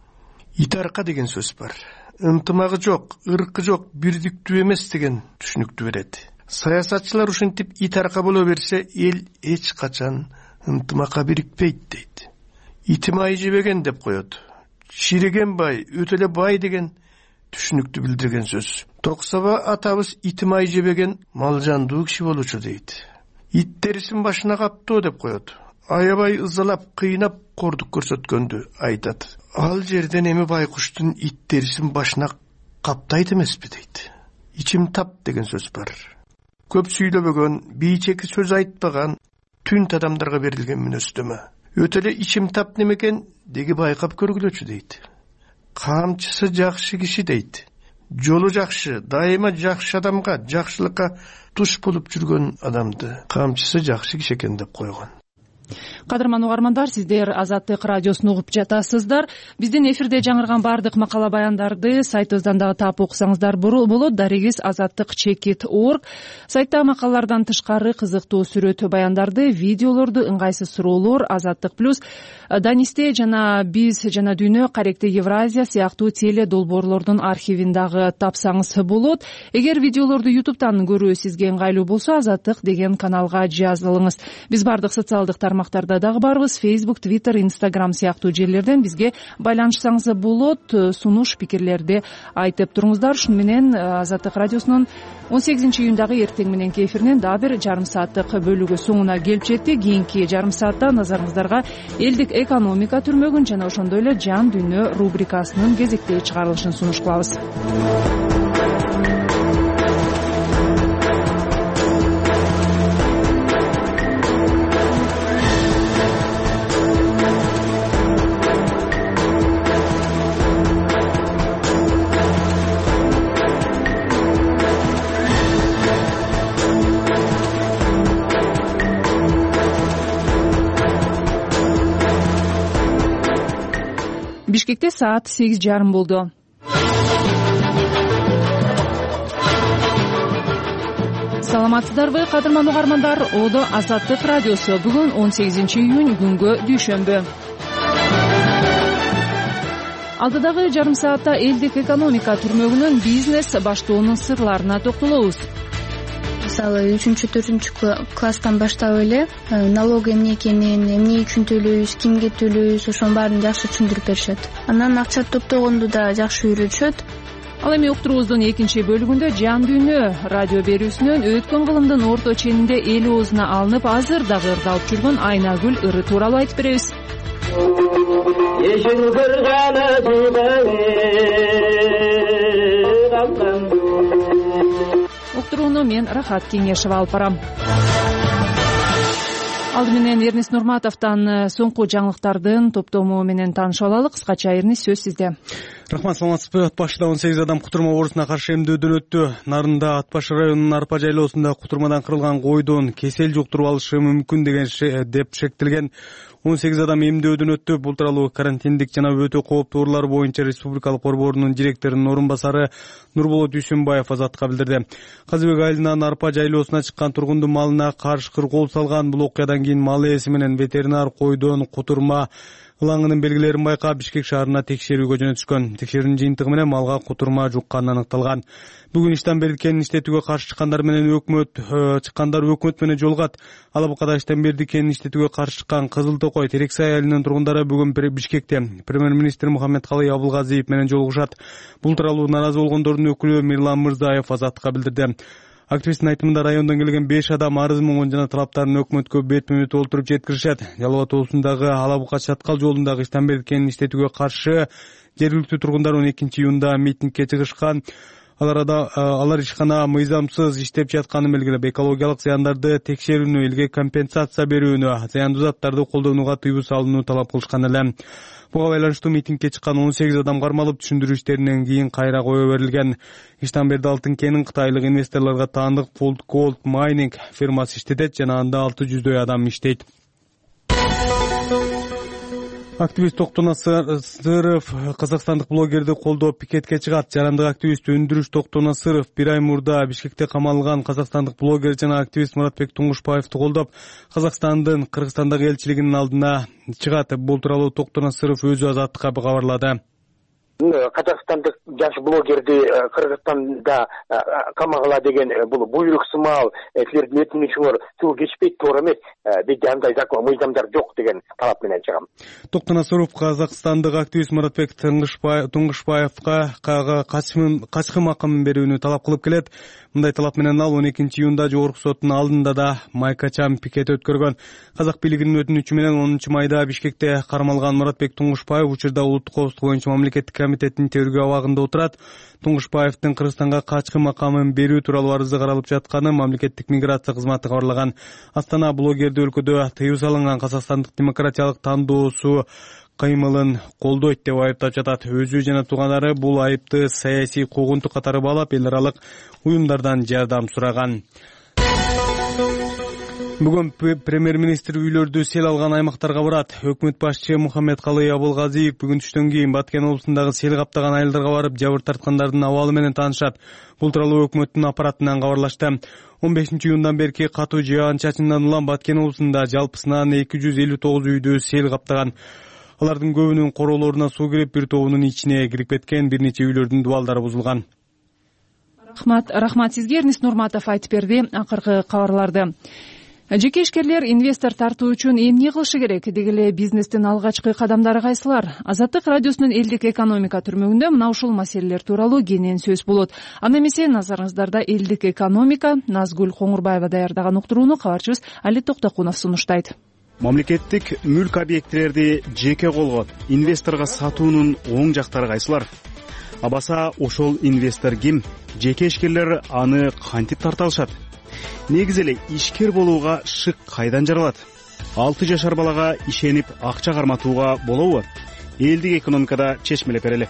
Итарка деген сөз бар. Ынтымагы жок, ыркы жок, бирдиктүү эмес деген түшүнүктү берет. Саясатчылар ушинтип итарка боло берсе, эл эч качан ынтымакка бирикпейт дейт. Итим ай жебеген деп коет. Ширеген бай, өтө эле бай деген түшүнүктү билдирген сөз. Токсаба атабыз итим ай жебеген малжандуу киши болчу дейт. Ит терисин башына каптоо деп коет. Аябай ызалап, кыйнап кордук көрсөткөндү айтат. Ал жерден эми байкуштун ит терисин башына каптайт эмеспи дейт. Ичим тап деген сөз бар. Көп сүйлөбөгөн, бийчеки сөз айтпаган, түнт адамдарга берилген мүнөздөмө. Өтө эле ичим тап немекен деги байкап көргүлөчү дейт. Камчысы жакшы киши дейт. Жолу жакшы, дайыма жакшы адамга, жакшылыкка туш болуп жүргөн адамды камчысы жакшы киши экен деп койгон. Кадырман угармандар, сиздер Азаттык радиосун угуп жатасыздар. Биздин эфирде жаңырган бардык макала баяндарды сайтыбыздан дагы таап окусаңыздар болот. Дарегиз азаттык чекит точка орг. Сайтта макалалардан тышкары кызыктуу сүрөт баяндарды, видеолорду, ыңгайсыз суроолор, Азаттык плюс, Данисте жана биз жана дүйнө, Каректе Евразия сыяктуу теле долбоорлордун архивин дагы тапсаңыз болот. Эгер видеолорду ютубтан көрүү сизге ыңгайлуу болсо, Азаттык деген каналга жазылыңыз. Биз бардык социалдык тармактарда дагы барбыз. Facebook, Twitter, Instagram сыяктуу жерлерден бизге байланышсаңыз болот. Сунуш пикирлерди айтып туруңуздар. Шуну менен Азаттык радиосунун он сегизинчи июндагы эртең мененки эфиринен дагы бир жарым сааттык бөлүгү соңуна келип жетти. Кийинки жарым саатта назарыңыздарга элдик экономика түрмөгүн жана ошондой эле жан дүйнө рубрикасынын кезектеги чыгарылышын сунуш кылабыз. Бишкекте саат сегиз жарым болду. Саламатсыздарбы, кадырман угармандар? Одо Азаттык радиосу. Бүгүн он сегизинчи июнь, күнгө дүйшөмбү. Алдыдагы жарым саатта элдик экономика түрмөгүнүн бизнес баштоонун сырларына токтолобуз. Мисалы үчүнчү төртүнчү класстан баштап эле налог эмне экенин, эмне үчүн төлөйбүз, кимге төлөйбүз, ошонун баарын жакшы түшүндүрүп беришет. Анан акча топтогонду да жакшы үйрөтүшөт. Ал эми уктуруубуздун экинчи бөлүгүндө Жан дүйнө радио берүүсүнөн өткөн кылымдын орто ченинде эл оозуна алынып, азыр дагы ырдалып жүргөн Айнагүл ыры тууралуу айтып беребиз. Уктурууну мен Рахат Кеңешева алып барам. Алды менен Эрнис Нурматовдон соңку жаңылыктардын топтому менен таанышып алалы. Кыскача Эрнис, сөз сизде. Рахмат, саламатсызбы? Ат башыда он сегиз адам кутурма оорусуна каршы эмдөөдөн өттү. Нарында Ат башы районунун Арпа жайлоосунда кутурмадан кырылган койдон кесел жуктуруп алышы мүмкүн деген деп шектелген он сегиз адам эмдөөдөн өттү. Бул тууралуу карантиндик жана өтө кооптуу оорулар боюнча республикалык борборунун директорунун орун басары Нурболот Дүйсөнбаев Азаттыкка билдирди. Казыбек айылынан Арпа жайлоосуна чыккан тургундун малына карышкыр кол салган. Бул окуядан кийин мал ээси менен ветеринар койдон кутурма ылаңынын белгилерин байкап Бишкек шаарына текшерүүгө жөнөтүшкөн. Текшерүүнүн жыйынтыгы менен малга кутурма жукканы аныкталган. Бүгүн иштен бердикенин иштетүүгө каршы чыккандар менен өкмөт чыккандар өкмөт менен жолугат. Алабыкада иштен бердикенин иштетүүгө каршы чыккан Кызыл Токой Терексай айылынын тургундары бүгүн Бишкекте премьер-министр Мухаммедкалый Абылгазиев менен жолугушат. Бул тууралуу нааразы болгондордун өкүлү Мирлан Мырзаев Азаттыкка билдирди. Активисттин айтымында райондон келген беш адам арыз муңун жана талаптарын өкмөткө бетме-бет толтуруп жеткиришет. Жалал Абад облусундагы Алабыка Чаткал жолундагы иштен бердикенин иштетүүгө каршы жергиликтүү тургундар он экинчи июнда митингге чыгышкан. Алар ишкана мыйзамсыз иштеп жатканын белгилеп, экологиялык зыяндарды текшерүүнү, элге компенсация берүүнү, зыяндуу заттарды колдонууга тыюу салууну талап кылышкан эле. Буга байланыштуу митингге чыккан он сегиз адам кармалып, түшүндүрүү иштеринен кийин кайра кое берилген. Иштанберди алтын кенин кытайлык инвесторлорго таандык Fold Gold Mining фирмасы иштетет жана анда алты жүздөй адам иштейт. Активист Токтон Сыров казакстандык блогерди колдоп пикетке чыгат. Жарандык активист Өндүрүш Токтон Сыров бир ай мурда Бишкекте камалган казакстандык блогер жана активист Муратбек Туңгушбаевди колдоп, Казакстандын Кыргызстандагы элчилигинин алдына чыгат. Бул тууралуу Токтон Сыров өзү Азаттыкка кабарлады. Казакстандык жаш блогерди Кыргызстанда камагыла деген бул буйрук сымал, силердин өтүнүчүңөр суу кечпейт, туура эмес, бизде андай закон мыйзамдар жок деген талап менен чыгам. Токтон Асыров казакстандык активист Муратбек Туңгушбаевга качкын макамын берүүнү талап кылып келет. Мындай талап менен ал он экинчи июнда жогорку соттун алдында да майкачам пикет өткөргөн. Казак бийлигинин өтүнүчү менен онунчу майда Бишкекте кармалган Муратбек Туңгушбаев учурда улуттук коопсуздук боюнча мамлекеттик комитеттин тергөө абагында отурат. Туңгушбаевдин Кыргызстанга качкын макамын берүү тууралуу арызы каралып жатканы мамлекеттик миграция кызматы кабарлаган. Астана блогерди өлкөдө тыюу салынган Казакстандык демократиялык тандоосу кыймылын колдойт деп айыптап жатат. Өзү жана туугандары бул айыпты саясий куугунтук катары баалап, эл аралык уюмдардан жардам сураган. Бүгүн премьер-министр үйлөрдү сел алган аймактарга барат. Өкмөт башчы Мухаммедкалый Абылгазиев бүгүн түштөн кийин Баткен облусундагы сел каптаган айылдарга барып, жабыр тарткандардын абалы менен таанышат. Бул тууралуу өкмөттүн аппаратынан кабарлашты. он бешинчи июндан берки катуу жаан чачындан улам Баткен облусунда жалпысынан эки жүз элүү тогуз үйдү сел каптаган. Алардын көбүнүн короолоруна суу кирип, бир тобунун ичине кирип кеткен, бир нече үйлөрдүн дубалдары бузулган. Рахмат, рахмат сизге. Эрнис Нурматов айтып берди акыркы кабарларды. Жеке ишкерлер инвестор тартуу үчүн эмне кылышы керек? Деги эле бизнестин алгачкы кадамдары кайсылар? Азаттык радиосунун элдик экономика түрмөгүндө мына ушул маселелер тууралуу кенен сөз болот. Аны эмесе назарыңыздарда элдик экономика Назгүл Коңурбаева даярдаган уктурууну кабарчыбыз Али Токтокунов сунуштайт. Мамлекеттик мүлк объектилерди жеке колго инвесторго сатуунун оң жактары кайсылар? Абаса ошол инвестор ким? Жеке ишкерлер аны кантип тарта алышат? Негизи эле ишкер болууга шык кайдан жаралат? алты жашар балага ишенип акча карматууга болобу? Элдик экономикада чечмелеп берели.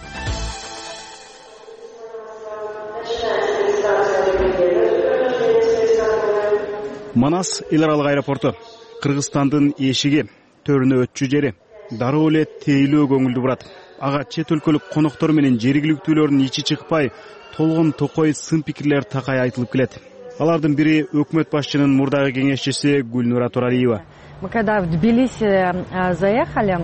Манас эл аралык аэропорту, Кыргызстандын эшиги, төрүнө өтчү жери дароо эле тейлөө көңүлдүү турат. ага чет өлкөлүк коноктор менен жергиликтүүлөрдүн ичи чыкпай, толгон токой сын пикирлер такай айтылып келет. Алардын бири өкмөт башчынын мурдагы кеңешчиси Гүлнура Туралиева. Мы когда в Тбилиси заехали,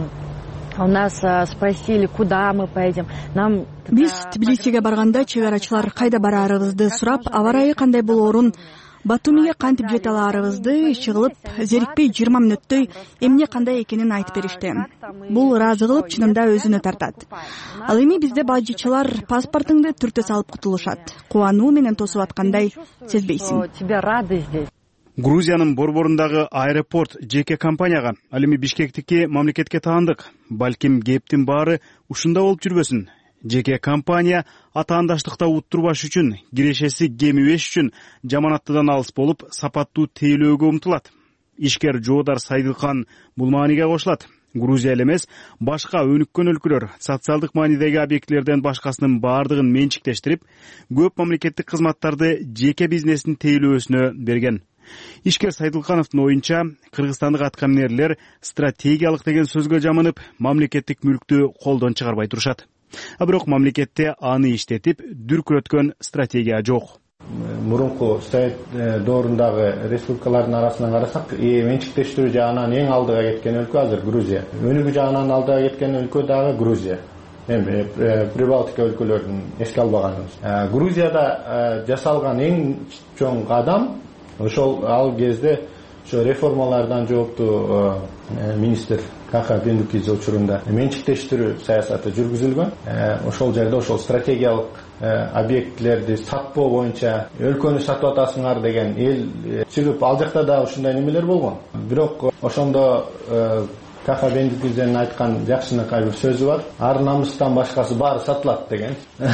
у нас спросили, куда мы поедем. Нам Биз Тбилисиге барганда чыгарачылар кайда бараарыбызды сурап, аба ырайы кандай болоорун, Батумиге кантип жете аларыбызды чыгылып, зерикпей жыйырма мүнөттөй эмне кандай экенин айтып беришти. Бул ыраазы кылып, чынында өзүнө тартат. Ал эми бизде бажычылар паспортуңду түртө салып кутулушат. Кубануу менен тосуп аткандай сезбейсиң. Тебе рады здесь. Грузиянын борборундагы аэропорт жеке компанияга, ал эми Бишкектики мамлекетке таандык. Балким кептин баары ушунда болуп жүрбөсүн. Жеке компания атаандаштыкта уттурбаш үчүн, кирешеси кемибеш үчүн жаманаттыдан алыс болуп, сапаттуу тейлөөгө умтулат. Ишкер Жоодар Сайдылкан бул мааниге кошулат. Грузия эле эмес, башка өнүккөн өлкөлөр социалдык маанидеги объектилерден башкасынын баардыгын менчиктештирип, көп мамлекеттик кызматтарды жеке бизнестин тейлөөсүнө берген. Ишкер Сайдылкановдун оюнча, кыргызстандык аткаминерлер стратегиялык деген сөзгө жаманып, мамлекеттик мүлктү колдон чыгарбай турушат. А бирок мамлекетте аны иштетип, дүркүрөткөн стратегия жок. Мурунку Совет доорундагы республикалардын арасынан карасак, менчиктештирүү жагынан эң алдыга кеткен өлкө азыр Грузия. Өнүгүү жагынан алдыга кеткен өлкө дагы Грузия. Эми Прибалтика өлкөлөрүн эске албаганыбыз. Грузияда жасалган эң чоң кадам ошол ал кезде ошо реформалардан жооптуу министр Каха Бендукидзе учурунда менчиктештирүү саясаты жүргүзүлгөн. Ошол жерде ошол стратегиялык объектилерди сатпоо боюнча өлкөнү сатып атасыңар деген эл чыгып, ал жакта да ушундай немелер болгон. Бирок ошондо Каха Бендукидзенин айткан жакшынакай бир сөзү бар. Ар намыстан башкасы баары сатылат деген.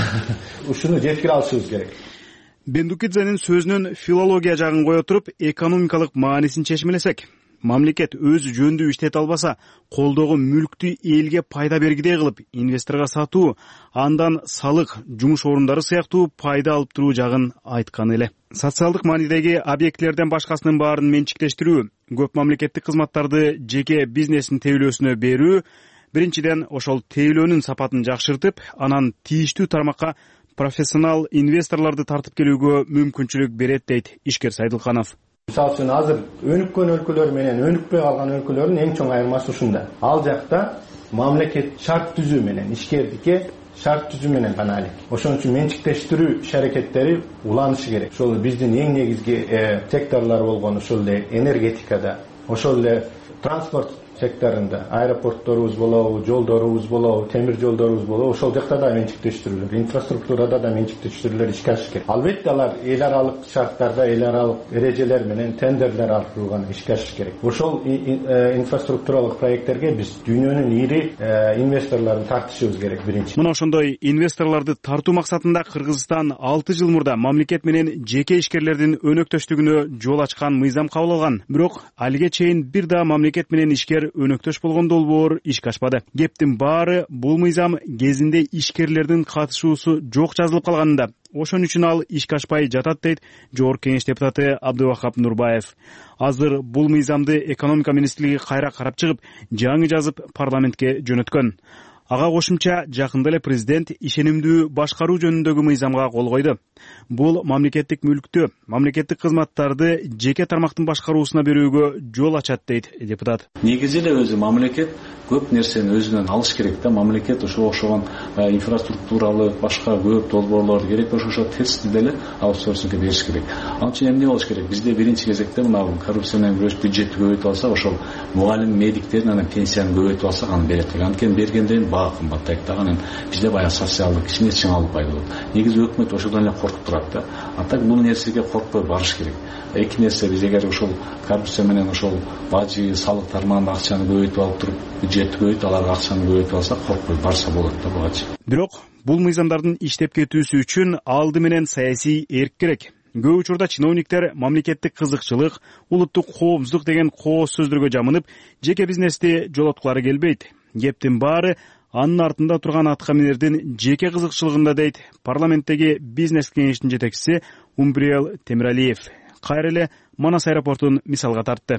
Ушуну жеткире алышыбыз керек. Бендукидзенин сөзүнүн филология жагын кое туруп, экономикалык маанисин чечмелесек, мамлекет өзү жөндүү иштете албаса, колдогу мүлктү элге пайда бергидей кылып, инвесторго сатуу, андан салык, жумуш орундары сыяктуу пайда алып туруу жагын айткан эле. Социалдык маанидеги объектилерден башкасынын баарын менчиктештирүү, көп мамлекеттик кызматтарды жеке бизнестин тейлөөсүнө берүү, биринчиден ошол тейлөөнүн сапатын жакшыртып, анан тийиштүү тармакка профессионал инвесторлорду тартып келүүгө мүмкүнчүлүк берет, дейт Ишкер Сайдылканов. Мисалы үчүн азыр өнүккөн өлкөлөр менен өнүкпөй калган өлкөлөрдүн эң чоң айырмасы ушунда. Ал жакта мамлекет шарт түзүү менен, ишкердикке шарт түзүү менен гана алек. Ошон үчүн менчиктештирүү иш-аракеттери уланышы керек. Ошол биздин эң негизги секторлор болгон ошол эле энергетикада, ошол эле транспорт секторунда, аэропортторубуз болобу, жолдорубуз болобу, темир жолдорубуз болобу, ошол жакта да менчиктештирүүлөр, инфраструктурада да менчиктештирүүлөр ишке ашыш керек. Албетте алар эл аралык шарттарда, эл аралык эрежелер менен тендерлер аркылуу гана ишке ашыш керек. Ошол инфраструктуралык проекттерге биз дүйнөнүн ири инвесторлорун тартышыбыз керек биринчи. Мына ошондой инвесторлорду тартуу максатында Кыргызстан алты жыл мурда мамлекет менен жеке ишкерлердин өнөктөштүгүнө жол ачкан мыйзам кабыл алган. Бирок алиге чейин бир да мамлекет менен ишкер өнөктөш болгон долбоор ишке ашпады. Кептин баары бул мыйзам кезинде ишкерлердин катышуусу жок жазылып калганында. Ошон үчүн ал ишке ашпай жатат, дейт Жогорку Кеңеш депутаты Абдывахап Нурбаев. Азыр бул мыйзамды экономика министрлиги кайра карап чыгып, жаңы жазып парламентке жөнөткөн. Ага кошумча жакында эле президент ишенимдүү башкаруу жөнүндөгү мыйзамга кол койду. Бул мамлекеттик мүлктү, мамлекеттик кызматтарды жеке тармактын башкаруусуна берүүгө жол ачат, дейт депутат. Негизи эле өзү мамлекет көп нерсени өзүнөн алыш керек да. Мамлекет ошо окшогон инфраструктуралык башка көп долбоорлорду керек болсо ошо терсти деле аутсорсингге бериш керек. Ал үчүн эмне болуш керек? Бизде биринчи кезекте мына коррупция менен күрөш бюджетти көбөйтүп алсак, ошол мугалим, медиктердин анан пенсияны көбөйтүп алсак, аны берет. Анткени бергенден баа кымбаттайт да. Анан бизде баягы социалдык кичине чыңалуу пайда болот. Негизи өкмөт ошодон эле коркуп турат да. А так бул нерсеге коркпой барыш керек. Эки нерсе, биз эгер ошол коррупция менен ошол бажы, салык тармагында акчаны көбөйтүп алып туруп, бюджетти көбөйтүп, аларга акчаны көбөйтүп алсак, коркпой барса болот да бугачы. Бирок бул мыйзамдардын иштеп кетүүсү үчүн алды менен саясий эрк керек. Көп учурда чиновниктер мамлекеттик кызыкчылык, улуттук коопсуздук деген кооз сөздөргө жамынып, жеке бизнести жолоткулары келбейт. Кептин баары анын артында турган аткаминердин жеке кызыкчылыгында, дейт парламенттеги бизнес кеңештин жетекчиси Умбриел Темиралиев. Кайра эле Манас аэропортун мисалга тартты.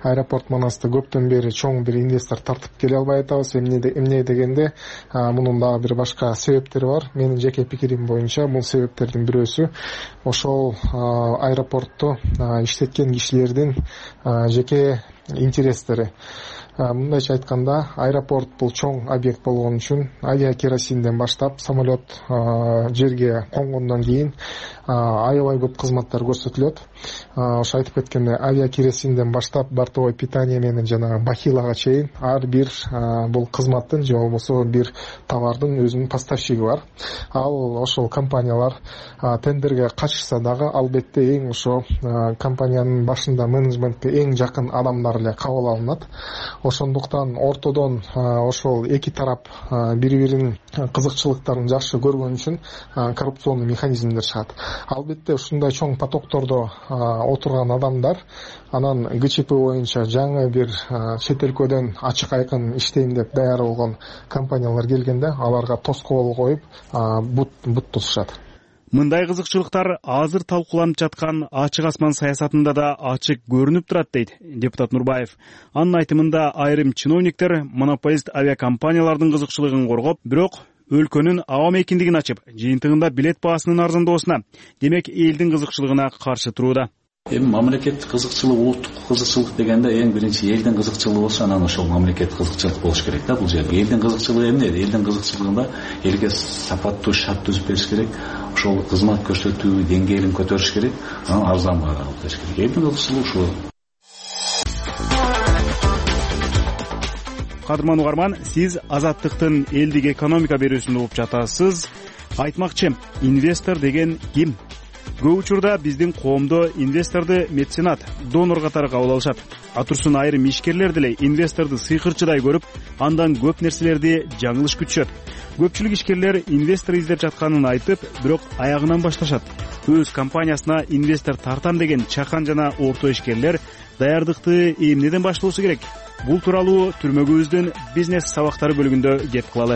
аэропорт Манасты көптөн бери чоң бир инвестор тартып келе албай атабыз. Эмне дегенде мунун дагы бир башка себептери бар. Менин жеке пикирим боюнча бул себептердин бирөөсү ошол аэропортту иштеткен кишилердин жеке интерестери. Мындайча айтканда, аэропорт бул чоң объект болгон үчүн авиакеросинден баштап самолет жерге конгондон кийин аябай көп кызматтар көрсөтүлөт. Ошо айтып кеткендей, авиакеросинден баштап бортовой питание менен жана бахилага чейин ар бир бул кызматтын же болбосо бир товардын өзүнүн поставщиги бар. Ал ошол компаниялар тендерге катышса дагы албетте эң ошо компаниянын башында менеджментке эң жакын адамдар эле кабыл алынат. Ошондуктан ортодон ошол эки тарап бири-биринин кызыкчылыктарын жакшы көргөн үчүн коррупционный механизмдер чыгат. Албетте ушундай чоң потоктордо отурган адамдар анан ГЧП боюнча жаңы бир чет өлкөдөн ачык айкын иштейм деп даяр болгон компаниялар келгенде аларга тоскоол коюп бут бут тосушат. Мындай кызыкчылыктар азыр талкууланып жаткан ачык асман саясатында да ачык көрүнүп турат дейт депутат Нурбаев. Анын айтымында айрым чиновниктер монополист авиакомпаниялардын кызыкчылыгын коргоп, бирок өлкөнүн авам экиндигин ачып, жыйынтыгында билет баасынын арзандоосуна, демек элдин кызыкчылыгына каршы турууда. Эми мамлекеттик кызыкчылык, улуттук кызыкчылык дегенде эң биринчи элдин кызыкчылыгы болсо, анан ошол мамлекеттик кызыкчылык болуш керек да бул жерде. Элдин кызыкчылыгы эмне? Элдин кызыкчылыгында элге сапаттуу шарт түзүп бериш керек, ошол кызмат көрсөтүү деңгээлин көтөрүш керек, анан арзан баага алып бериш керек. Элдин кызыкчылыгы ушул. Кадырман угарман, сиз Азаттыктын элдик экономика берүүсүн угуп жатасыз. Айтмакчы, инвестор деген ким? Көп учурда биздин коомдо инвесторду меценат, донор катары кабыл алышат. Атурсун айрым ишкерлер деле инвесторду сыйкырчыдай көрүп, андан көп нерселерди жаңылыш күтүшөт. Көпчүлүк ишкерлер инвестор издеп жатканын айтып, бирок аягынан башташат. Өз компаниясына инвестор тартам деген чакан жана орто ишкерлер даярдыкты эмнеден баштоосу керек? Бул тууралуу түрмөгүбүздүн бизнес сабактары бөлүгүндө кеп кылалы.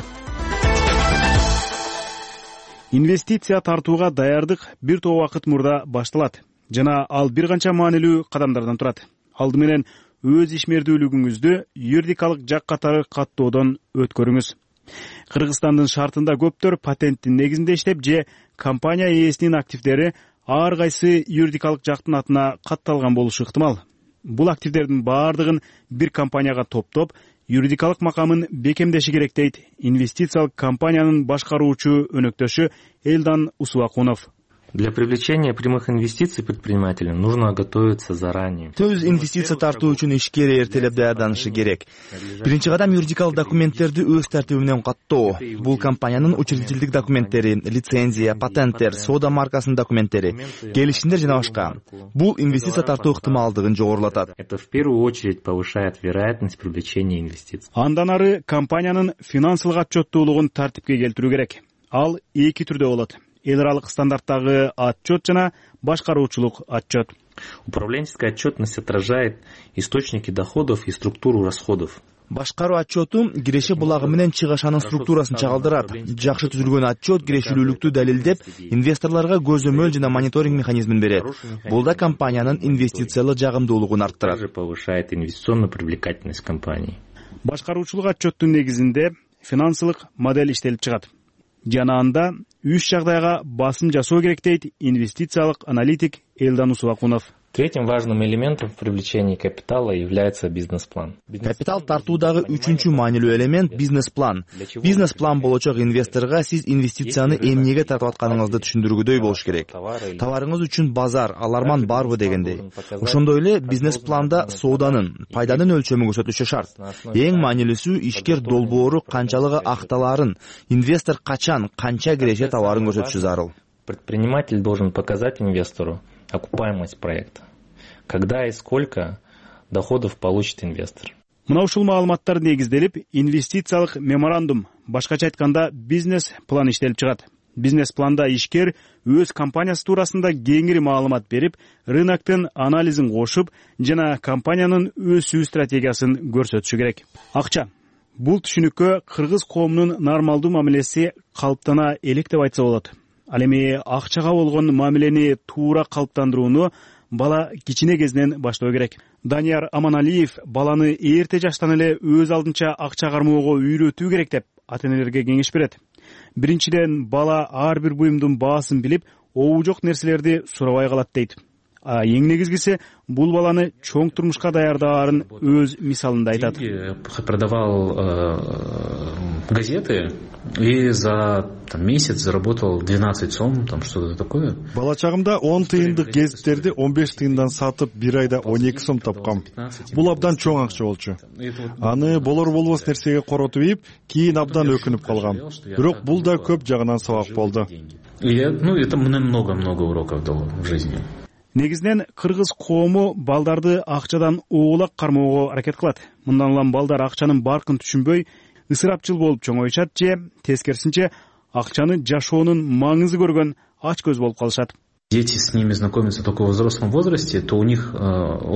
Инвестиция тартууга даярдык бир топ убакыт мурда башталат жана ал бир канча маанилүү кадамдардан турат. Алды менен өз ишмердүүлүгүңүздү юридикалык жак катары каттоодон өткөрүңүз. Кыргызстандын шартында көптөр патенттин негизинде иштеп же компания ээсинин активдери ар кайсы юридикалык жактын атына катталган болушу ыктымал. Бул активдердин баардыгын бир компанияга топтоп, юридикалык макамын бекемдеши керек дейт инвестициялык компаниянын башкаруучу өнөктөшү Элдан Усубакунов. Для привлечения прямых инвестиций предпринимателям нужно готовиться заранее. Төз инвестиция тартуу үчүн ишкер эртелеп даярданышы керек. Биринчи кадам юридикалык документтерди өз тартиби менен каттоо. Бул компаниянын учредительдик документтери, лицензия, патенттер, соода маркасынын документтери, келишимдер жана башка. Бул инвестиция тартуу ыктымалдыгын жогорулатат. Это в первую очередь повышает вероятность привлечения инвестиций. Андан ары компаниянын финансылык отчеттуулугун тартипке келтирүү керек. Ал эки түрдө болот. Эл аралык стандарттагы отчет жана башкаруучулук отчет. Управленческая отчетность отражает источники доходов и структуру расходов. Башкаруу отчету киреше булагы менен чыгышанын структурасын чагылдырат. Жакшы түзүлгөн отчет кирешилүүлүктү далилдеп, инвесторлорго көзөмөл жана мониторинг механизмин берет. Бул да компаниянын инвестициялык жагымдуулугун арттырат. Также повышает инвестиционную привлекательность компании. Башкаруучулук отчеттун негизинде финансылык модель иштелип чыгат. Жана анда үч жагдайга басым жасоо керек дейт инвестициялык аналитик Элдан Усубакунов. Третьим важным элементом в привлечении капитала является бизнес-план. Капитал тартуудагы үчүнчү маанилүү элемент бизнес-план. Бизнес-план болочок инвесторго сиз инвестицияны эмнеге тартып атканыңызды түшүндүргүдөй болуш керек. Товарыңыз үчүн базар, аларман барбы дегендей. Ошондой эле бизнес-планда сооданын, пайданын өлчөмү көрсөтүлүшү шарт. Эң маанилүүсү ишкер долбоору канчалыгы акталаарын, инвестор качан, канча киреше товарын көрсөтүшү зарыл. Предприниматель должен показать инвестору окупаемость проекта. Когда и сколько доходов получит инвестор. Мына ушул маалыматтар негизделип, инвестициялык меморандум, башкача айтканда бизнес-план иштелип чыгат. Бизнес-планда ишкер өз компаниясы туурасында кеңири маалымат берип, рыноктун анализин кошуп, жана компаниянын өсүү стратегиясын көрсөтүшү керек. Акча. Бул түшүнүккө кыргыз коомунун нормалдуу мамилеси калыптана элек деп айтса болот. Ал эми акчага болгон мамилени туура калыптандырууну бала кичине кезинен баштоо керек. Данияр Аманалиев баланы эрте жаштан эле өз алдынча акча кармоого үйрөтүү керек деп ата энелерге кеңеш берет. Биринчиден, бала ар бир буюмдун баасын билип, обу жок нерселерди сурабай калат дейт. А эң негизгиси, бул баланы чоң турмушка даярдаарын өз мисалында айтат. Продавал газеты и за месяц заработал двенадцать сом, там что-то такое. Бала чагымда он тыйындык гезиттерди он беш тыйындан сатып, бир айда он эки сом тапкам. Бул абдан чоң акча болчу. Аны болор болбос нерсеге коротуп ийип, кийин абдан өкүнүп калгам. Бирок бул да көп жагынан сабак болду. Ну, это мне много-много уроков дало в жизни. Негизинен кыргыз коому балдарды акчадан оолак кармоого аракет кылат. Мындан улам балдар акчанын баркын түшүнбөй, ысырапчыл болуп чоңоюшат же тескерисинче акчаны жашоонун маңызы көргөн ач көз болуп калышат. Дети с ними знакомятся только в взрослом возрасте, то у них э,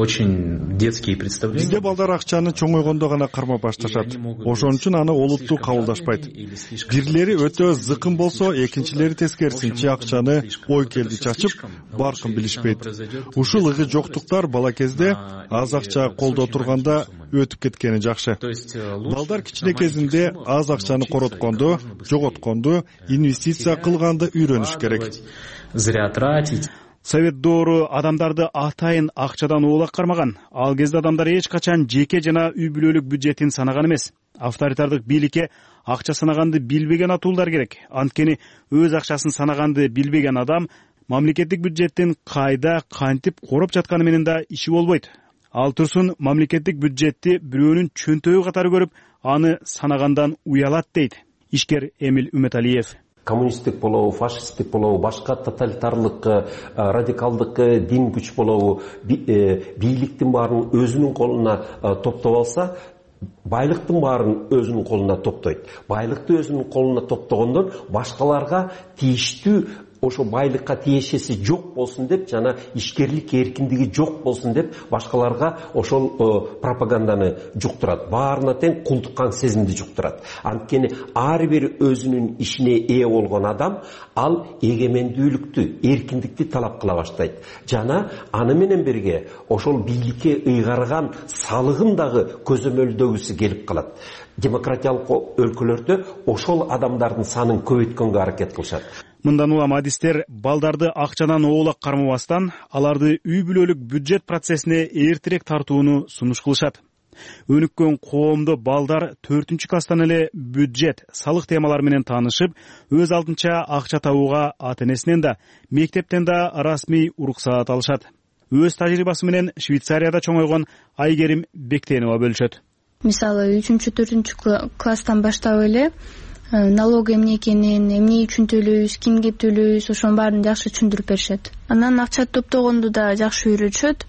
очень детские представления. Бизде балдар акчаны чоңойгондо гана кармап башташат. Ошон үчүн аны олуттуу кабылдашпайт. Бирлери өтө зыкын болсо, экинчилери тескерисинче акчаны ой келди чачып, баркын билишпейт. Ушул ыгы жоктуктар бала кезде аз акча колдо турганда өтүп кеткени жакшы. Балдар кичине кезинде аз акчаны коротконду, жоготконду, инвестиция кылганды үйрөнүш керек. Зря тратить. Совет доору адамдарды атайын акчадан оолак кармаган. Ал кезде адамдар эч качан жеке жана үй бүлөлүк бюджетин санаган эмес. Авторитардык бийликке акча санаганды билбеген атуулдар керек. Анткени өз акчасын санаганды билбеген адам мамлекеттик бюджеттин кайда кантип короп жатканы менен да иши болбойт. Ал турсун мамлекеттик бюджетти бирөөнүн чөнтөгү катары көрүп, аны санагандан уялат дейт ишкер Эмил Үмөталиев. Коммунисттик болобу, фашисттик болобу, башка тоталитарлык, радикалдык дин күч болобу, бийликтин баарын өзүнүн колуна топтоп алса, байлыктын баарын өзүнүн колуна топтойт. Байлыкты өзүнүн колуна топтогондон башкаларга тийиштүү ошо байлыкка тиешеси жок болсун деп, жана ишкерлик эркиндиги жок болсун деп башкаларга ошол пропаганданы жуктурат. Баарына тең кулдуккан сезимди жуктурат. Анткени ар бир өзүнүн ишине ээ болгон адам ал эгемендүүлүктү, эркиндикти талап кыла баштайт. Жана аны менен бирге ошол бийликке ыйгарган салыгын дагы көзөмөлдөгүсү келип калат. Демократиялык өлкөлөрдө ошол адамдардын санын көбөйткөнгө аракет кылышат. Мындан улам адистер балдарды акчадан оолак кармабастан, аларды үй бүлөлүк бюджет процессине эртерээк тартууну сунуш кылышат. Өнүккөн коомдо балдар төртүнчү класстан эле бюджет, салык темалары менен таанышып, өз алдынча акча табууга ата энесинен да, мектептен да расмий уруксаат алышат. Өз тажрыйбасы менен Швейцарияда чоңойгон Айгерим Бектенова бөлүшөт. Мисалы, үчүнчү төртүнчү класстан баштап эле налог эмне экенин, эмне үчүн төлөйбүз, кимге төлөйбүз, ошонун баарын жакшы түшүндүрүп беришет. Анан акча топтогонду да жакшы үйрөтүшөт.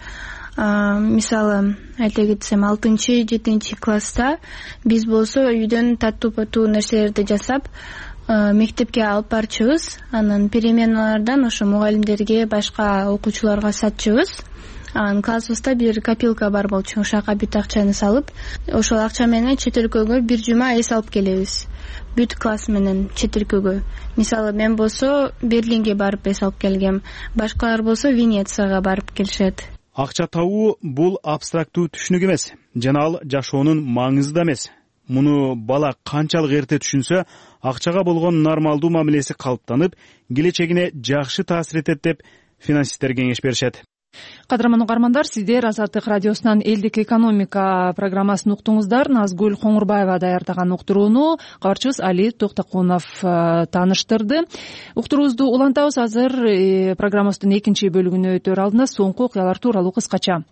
Мисалы, айта кетсем, алтынчы жетинчи класста биз болсо үйдөн тартуу патуу нерселерди жасап, мектепке алып барчыбыз. Анан переменалардан ошо мугалимдерге, башка окуучуларга сатчыбыз. Анан классыбызда бир копилка бар болчу. Ошага бүт акчаны салып, ошол акча менен чет өлкөгө бир жума эс алып келебиз. Бүт класс менен чет өлкөгө. Мисалы, мен болсо Берлинге барып эс алып келгем. Башкалар болсо Венецияга барып келишет. Акча табуу бул абстрактуу түшүнүк эмес, жана ал жашоонун маңызы да эмес. Муну бала канчалык эрте түшүнсө, акчага болгон нормалдуу мамилеси калыптанып, келечегине жакшы таасир этет деп финансисттер кеңеш беришет. Кадырман угармандар, сиздер Азаттык радиосунан элдик экономика программасын уктуңуздар. Назгүл Коңурбаева даярдаган уктурууну кабарчыбыз Али Токтокунов тааныштырды. Уктуруубузду улантабыз. Азыр программабыздын экинчи бөлүгүнө өтөр алдында соңку окуялар тууралуу кыскача.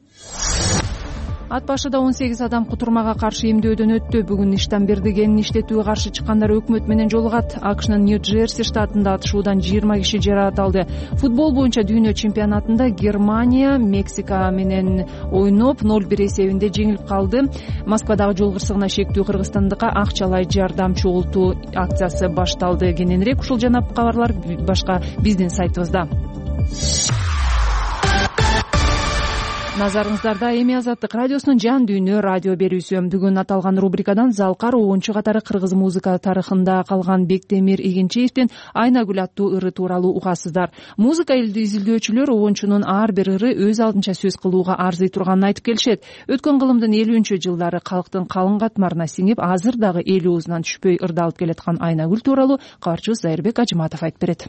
Ат башыда он сегиз адам кутурмага каршы эмдөөдөн өттү. Бүгүн Иштамберди кенин иштетүүгө каршы чыккандар өкмөт менен жолугат. АКШнын Нью-Джерси штатында атышуудан жыйырма киши жаракат алды. Футбол боюнча дүйнө чемпионатында Германия Мексика менен ойноп ноль бир эсебинде жеңилип калды. Москвадагы жол кырсыгына шектүү кыргызстандыкка акчалай жардам чогултуу акциясы башталды. Кененирээк ушул жана кабарлар башка биздин сайтыбызда. Назарыңыздарда Эми Азаттык радиосунун жан дүйнө радио берүүсү. Бүгүн аталган рубрикадан Залкар оончу катары кыргыз музыка тарыхында калган Бектемир Игинчиевдин Айнагүл аттуу ыры тууралуу угасыздар. Музыка изилдөөчүлөр оончунун ар бир ыры өз алдынча сөз кылууга арзый турганын айтып келишет. Өткөн кылымдын элүүнчү жылдары калктын калың катмарына сиңип, азыр дагы эл оозунан түшпөй ырдалып келаткан Айнагүл тууралуу кабарчыбыз Зайырбек Ажыматов айтып берет.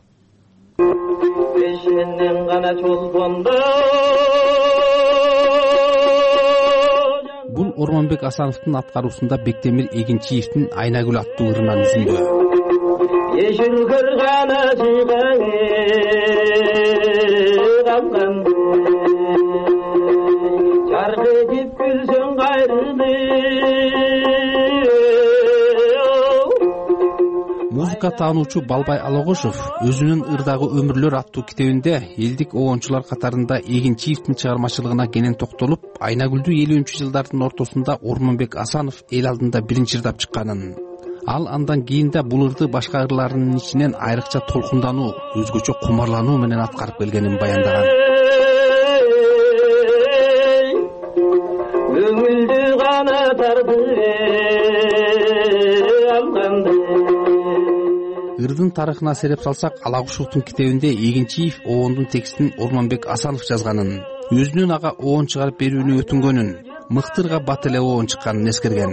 Бул Ормонбек Асановдун аткаруусунда Бектемир Эгинчиевдин Айнагүл аттуу ырынан изилдөө. Ешил кыргана жыгаңы капкан жаргы деп күлсөң кайрылды. Музыка таануучу Балбай Алагошов өзүнүн ырдагы өмүрлөр аттуу китебинде элдик оончулар катарында Эгинчиевдин чыгармачылыгына кенен токтолуп, Айнагүлдү элүүнчү жылдардын ортосунда Ормонбек Асанов эл алдында биринчи ырдап чыкканын, ал андан кийин да бул ырды башка ырларынын ичинен айрыкча толкундануу, өзгөчө кумарлануу менен аткарып келгенин баяндаган. Көңүлдү гана тарды ырдын тарыхына сереп салсак, Алагушевдун китебинде Эгинчиев оондун текстин Ормонбек Асанов жазганын, өзүнүн ага оон чыгарып берүүнү өтүнгөнүн, мыкты ырга бат эле оон чыкканын эскерген.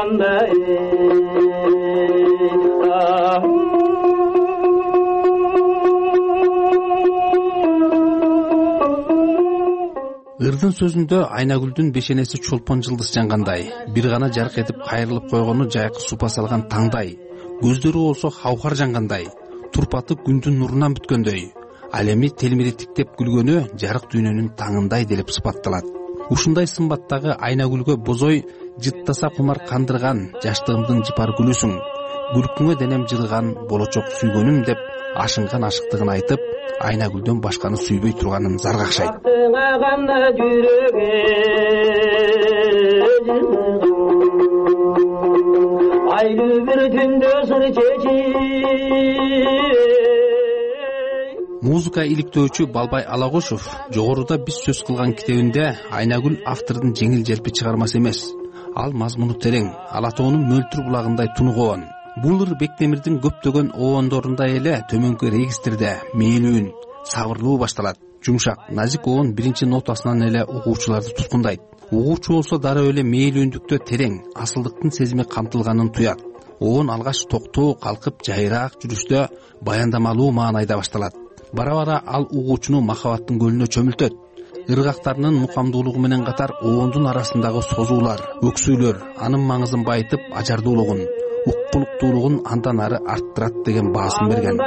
Ырдын сөзүндө Айнагүлдүн бешенеси чолпон жылдыз жангандай, бир гана жарык этип кайрылып койгону жайкы супа салган таңдай, көздөрү болсо хавкар жангандай, турпаты күндүн нурунан бүткөндөй, ал эми телмири тиктеп күлгөнү жарык дүйнөнүн таңындай делип сыпатталат. Ушундай сымбаттагы Айнагүлгө бозой жыттаса кумар кандырган, жаштыгымдын жыпар гүлүсүң, күлкүңө денем жылыган, болочок сүйгөнүм деп ашынган ашыктыгын айтып, Айнагүлдөн башканы сүйбөй турганын заргакшайт. Музыка иликтөөчү Балбай Алагошов жогоруда биз сөз кылган китебинде Айнагүл автордун жеңил желпи чыгармасы эмес. Ал мазмуну терең, Алатоонун мөлтүр булагындай тунугуон. Бул ыр Бектемирдин көптөгөн оондорундай эле төмөнкү регистрде мээлүүн, сабырлуу башталат. Жумшак, назик оон биринчи нотасынан эле угуучуларды туткундайт. Угуучу болсо дароо эле мээлүүндүктө терең, асылдыктын сезими камтылганын туят. Оон алгаш токтоо калкып жайраак жүрүштө баяндамалуу маанайда башталат. Бара-бара ал угуучуну махабаттын көлүнө чөмүлтөт. Ыргактарынын мукамдуулугу менен катар оондун арасындагы созуулар, өксүүлөр анын маңызын байытып, ажардуулугун, уккулуктуулугун андан ары арттырат деген баасын берген.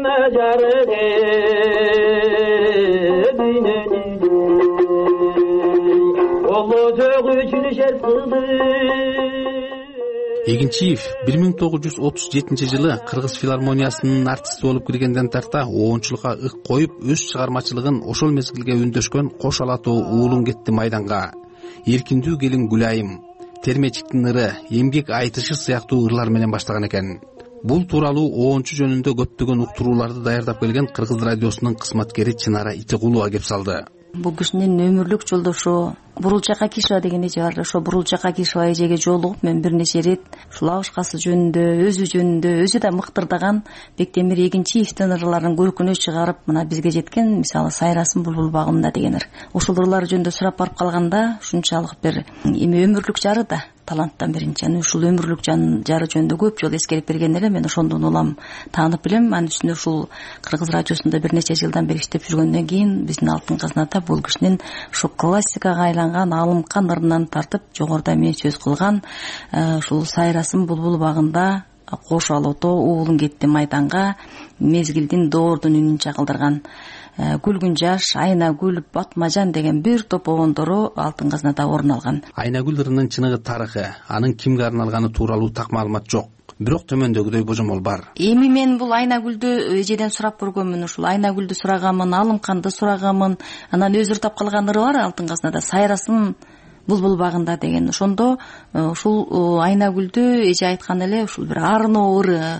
Эгинчиев бир миң тогуз жүз отуз жетинчи жылы Кыргыз филармониясынын артисти болуп киргенден тарта оончулукка ык коюп, өз чыгармачылыгын ошол мезгилге үндөшкөн Кош Алатоо уулум кетти майданга, Эркиндүү келин Гүлайым, Термечиктин ыры, Эмгек айтышы сыяктуу ырлар менен баштаган экен. Бул тууралуу оончу жөнүндө көптөгөн уктурууларды даярдап келген Кыргыз радиосунун кызматкери Чынара Итегулова кеп салды. Бул кишинин өмүрлүк жолдошу Бурулчака Кишова деген эже бар. Ошо Бурулчака Кишова эжеге жолугуп мен бир нече ирет ушул абышкасы жөнүндө, өзү жөнүндө, өзү да мыктырдаган Бектемир Эгинчиевдин ырларын көркүнө чыгарып, мына бизге жеткен, мисалы Сайрасым булбул багымда деген ыр. Ушул ырлар жөнүндө сурап барып калганда, ушунчалык бир эми өмүрлүк жары да таланттан биринчи. Аны ушул өмүрлүк жары жөнүндө көп жолу эскерип берген эле, мен ошондон улам таанып билем. Анын үстүнө ушул Кыргыз радиосунда бир нече жылдан бери иштеп жүргөндөн кийин биздин Алтын казната бул кишинин ушу классикага айланган алымкан ырынан тартып, жогоруда мен сөз кылган ушул Сайрасым булбул багында, Кош Алатоо уулум кетти майданга, мезгилдин доордун үнүн чагылдырган Күлгүн жаш, Айнагүл, Батмажан деген бир топ оондору Алтын казнада орун алган. Айнагүл ырынын чыныгы тарыхы, анын кимге арналганы тууралуу так маалымат жок. Бирок төмөндөгүдөй божомол бар. Эми мен бул Айнагүлдү эжеден сурап көргөнмүн, ушул Айнагүлдү сурагамын, Алымканды сурагамын. Анан өзү ырдап калган ыры бар Алтын казнада, Сайрасым булбул багында деген. Ошондо ушул Айнагүлдү эже айткан эле ушул бир арыноо ыры,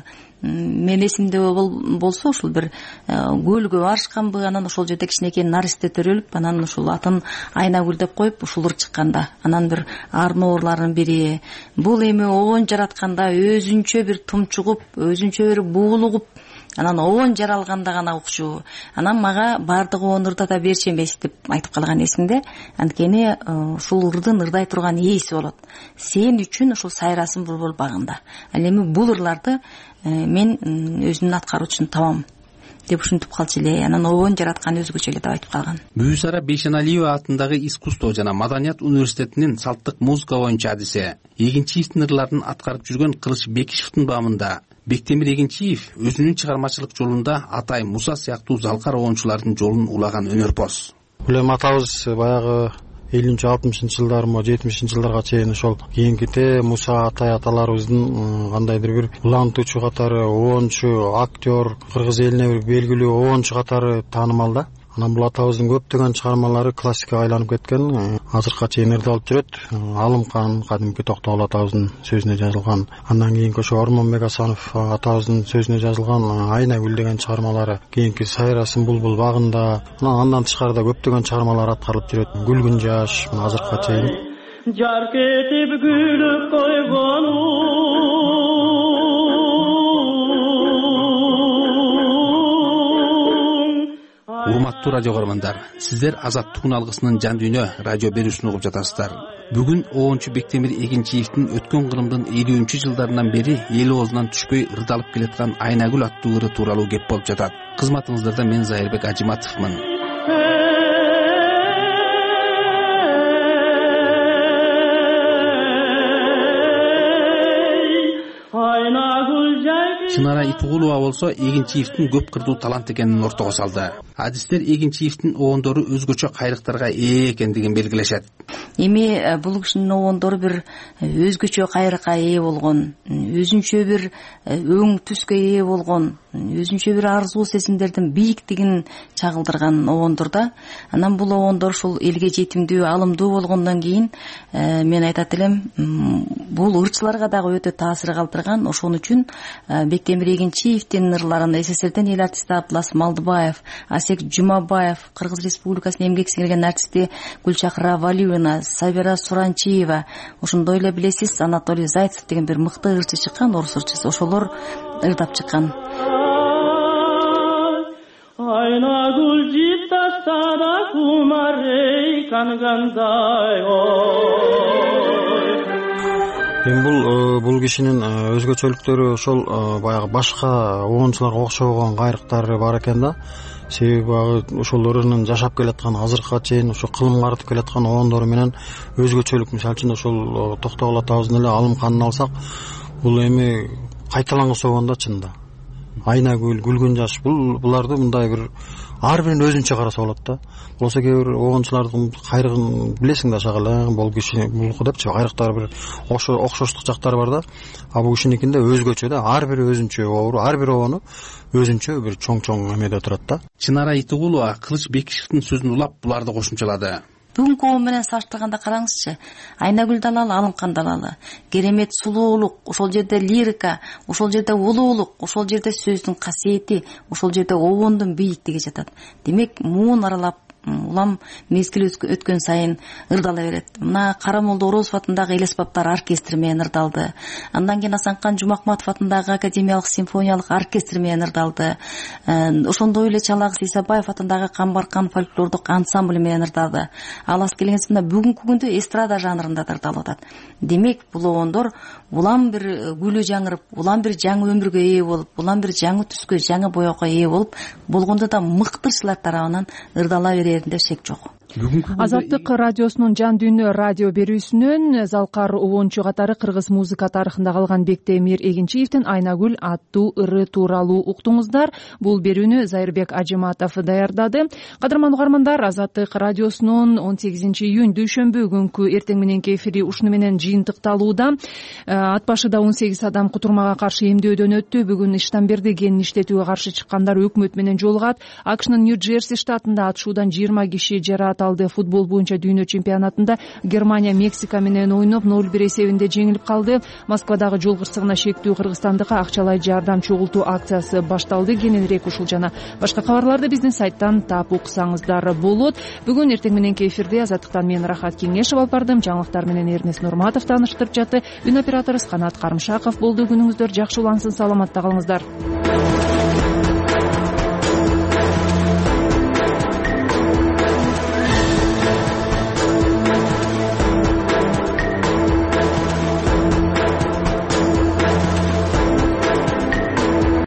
мен эсимде болсо ушул бир көлгө барышканбы, анан ошол жерде кичинекей наристе төрөлүп, анан ушул атын Айнагүл деп коюп ушулур чыкканда, анан бир арноорлордун бири бул эми оон жаратканда өзүнчө бир тумчугуп, өзүнчө бир буулугуп, анан оон жаралганда гана укчу, анан мага баардык оон ырдата берчү эмес деп айтып калган эсимде. Анткени ушул ырдын ырдай турган ээси болот. Сен үчүн ушул сайрасың булбул багында. Ал эми бул ырларды мен өзүмдүн аткаруучусун табам деп ушинтип калчу эле. Анан оон жараткан өзгөчө эле деп айтып калган. Бүүсара Бейшеналиева атындагы искусство жана маданият университетинин салттык музыка боюнча адиси, Эгинчиевдин ырларын аткарып жүргөн Кылыч Бекишевдин баамында Бектемир Эгинчиев өзүнүн чыгармачылык жолунда Атай Муса сыяктуу залкар оончулардын жолун улаган өнөрпоз. Бул эми атабыз баягы элүүнчү алтымышынчы жылдар мо жетимишинчи жылдарга чейин ошол кийинките Муса Атай аталарыбыздын кандайдыр бир улантуучу катары, оончу, актер, кыргыз элине бир белгилүү оончу катары таанымал да. Анан бул атабыздын көптөгөн чыгармалары классикага айланып кеткен, азыркыга чейин ырдалып жүрөт. Алымкан кадимки Токтогул атабыздын сөзүнө жазылган, андан кийинки ошо Ормонбек Асанов атабыздын сөзүнө жазылган Айнагүл деген чыгармалары, кийинки Сайрасың булбул багында, андан тышкары да көптөгөн чыгармалар аткарылып жүрөт. Күлгүн жаш азыркыга чейин. Жар кетип күлүп койгону Урматтуу радио көрөрмандар, сиздер Азаттыктын алгысынын жан дүйнө радио берүүсүн угуп жатасыздар. Бүгүн оончу Бектемир Эгинчиевдин өткөн кылымдын элүүнчү жылдарынан бери эл оозунан түшпөй ырдалып келаткан Айнагүл аттуу ыры тууралуу кеп болуп жатат. Кызматыңыздарда мен Зайырбек Ажиматовмун. Чынара Итугулова болсо Эгинчиевдин көп кырдуу талант экенин ортого салды. Адистер Эгинчиевдин оондору өзгөчө кайрыктарга ээ экендигин белгилешет. Эми бул кишинин оондору бир өзгөчө кайрыкка ээ болгон, өзүнчө бир өң түскө ээ болгон, өзүнчө бир арзуу сезимдердин бийиктигин чагылдырган оондор да. Анан бул оондор ушул элге жетимдүү, алымдуу болгондон кийин мен айтат элем, бул ырчыларга дагы өтө таасир калтырган. Ошон үчүн Бектемир Эгинчиевдин ырларын СССРден эл артисти Абдылас Малдыбаев, Асек Жумабаев, Кыргыз Республикасынын эмгек сиңирген артисти Гүлчакыра Валиевна, Сабира Суранчиева, ошондой эле билесиз Анатолий Зайцев деген бир мыкты ырчы чыккан, орус ырчысы, ошолор ырдап чыккан. Айнагүл життастара кумарей кангандай Эми бул бул кишинин өзгөчөлүктөрү ошол баягы башка оончуларга окшобогон кайрыктары бар экен да. Себеби баягы ошол ырынын жашап келаткан, азыркыга чейин ошо кылым картып келаткан оондору менен өзгөчөлүк. Мисалы үчүн ошол Токтогул атабыздын эле Алымканын алсак, бул эми кайталангыс болгон да чынында. Айнагүл, Күлгүн жаш, бул буларды мындай бир ар бирин өзүнчө караса болот да. Болсо кээ бир оончулардын кайрыгын билесиң да, шагалаң бул киши булку депчи, кайрыктары бир окшоштук жактары бар да. А бул кишиникинде өзгөчө да, ар бири өзүнчө оору, ар бир оону өзүнчө бир чоң-чоң эмеде турат да. Чынара Итугулова Кылыч Бекишевдин сөзүн улап буларды кошумчалады. Бүгүнкү оо менен салыштырганда караңызчы, Айнагүл далалы, Алымкан далалы, керемет сулуулук, ошол жерде лирика, ошол жерде улуулук, ошол жерде сөздүн касиети, ошол жерде оондун бийиктиги жатат. Демек, муун аралап улам мезгил өткөн сайын ырдала берет. Мына Карамолдо Орозов атындагы эл аспаптар оркестри менен ырдалды. Андан кийин Асанкан Жумакматов атындагы академиялык симфониялык оркестр менен ырдалды. Ошондой эле Чалагыз Исабаев атындагы Камбаркан фольклордук ансамбль менен ырдалды. Ал келгенсинде бүгүнкү күндө эстрада жанрында ырдалып атат. Демек, бул оондор улам бир гүлү жаңырып, улам бир жаңы өмүргө ээ болуп, улам бир жаңы түскө, жаңы боёкко ээ болуп, болгондо да мыктырчылар тарабынан ырдала береринде шек жок. Азаттык радиосунун жан дүйнө радио берүүсүнөн залкар оончу катары кыргыз музыка тарыхында калган Бектемир Эгинчиевдин Айнагүл аттуу ыры тууралуу уктуңуздар. Бул берүүнү Зайырбек Ажиматов даярдады. Кадырман угармандар, Азаттык радиосунун он сегизинчи июнь дүйшөмбү күнкү эртең мененки эфири ушуну менен жыйынтыкталууда. Ат башыда он сегиз адам кутурмага каршы эмдөөдөн өттү. Бүгүн иштан берди. Ген иштетүүгө каршы чыккандар өкмөт менен жолугат. АКШнын Нью-Джерси штатында атышуудан жыйырма киши жараланды. аталды. Футбол боюнча дүйнө чемпионатында Германия Мексика менен ойноп ноль бир эсебинде жеңилип калды. Москвадагы жол кырсыгына шектүү кыргызстандыкка акчалай жардам чогултуу акциясы башталды. Кененирээк ушул жана башка кабарларды биздин сайттан таап уксаңыздар болот. Бүгүн эртең мененки эфирде Азаттыктан мен Рахат Кеңешев алып бардым. Жаңылыктар менен Эрнест Нурматов тааныштырып жатты. Үн операторубуз Канат Карымшаков болду. Күнүңүздөр жакшы улансын, саламатта калыңыздар.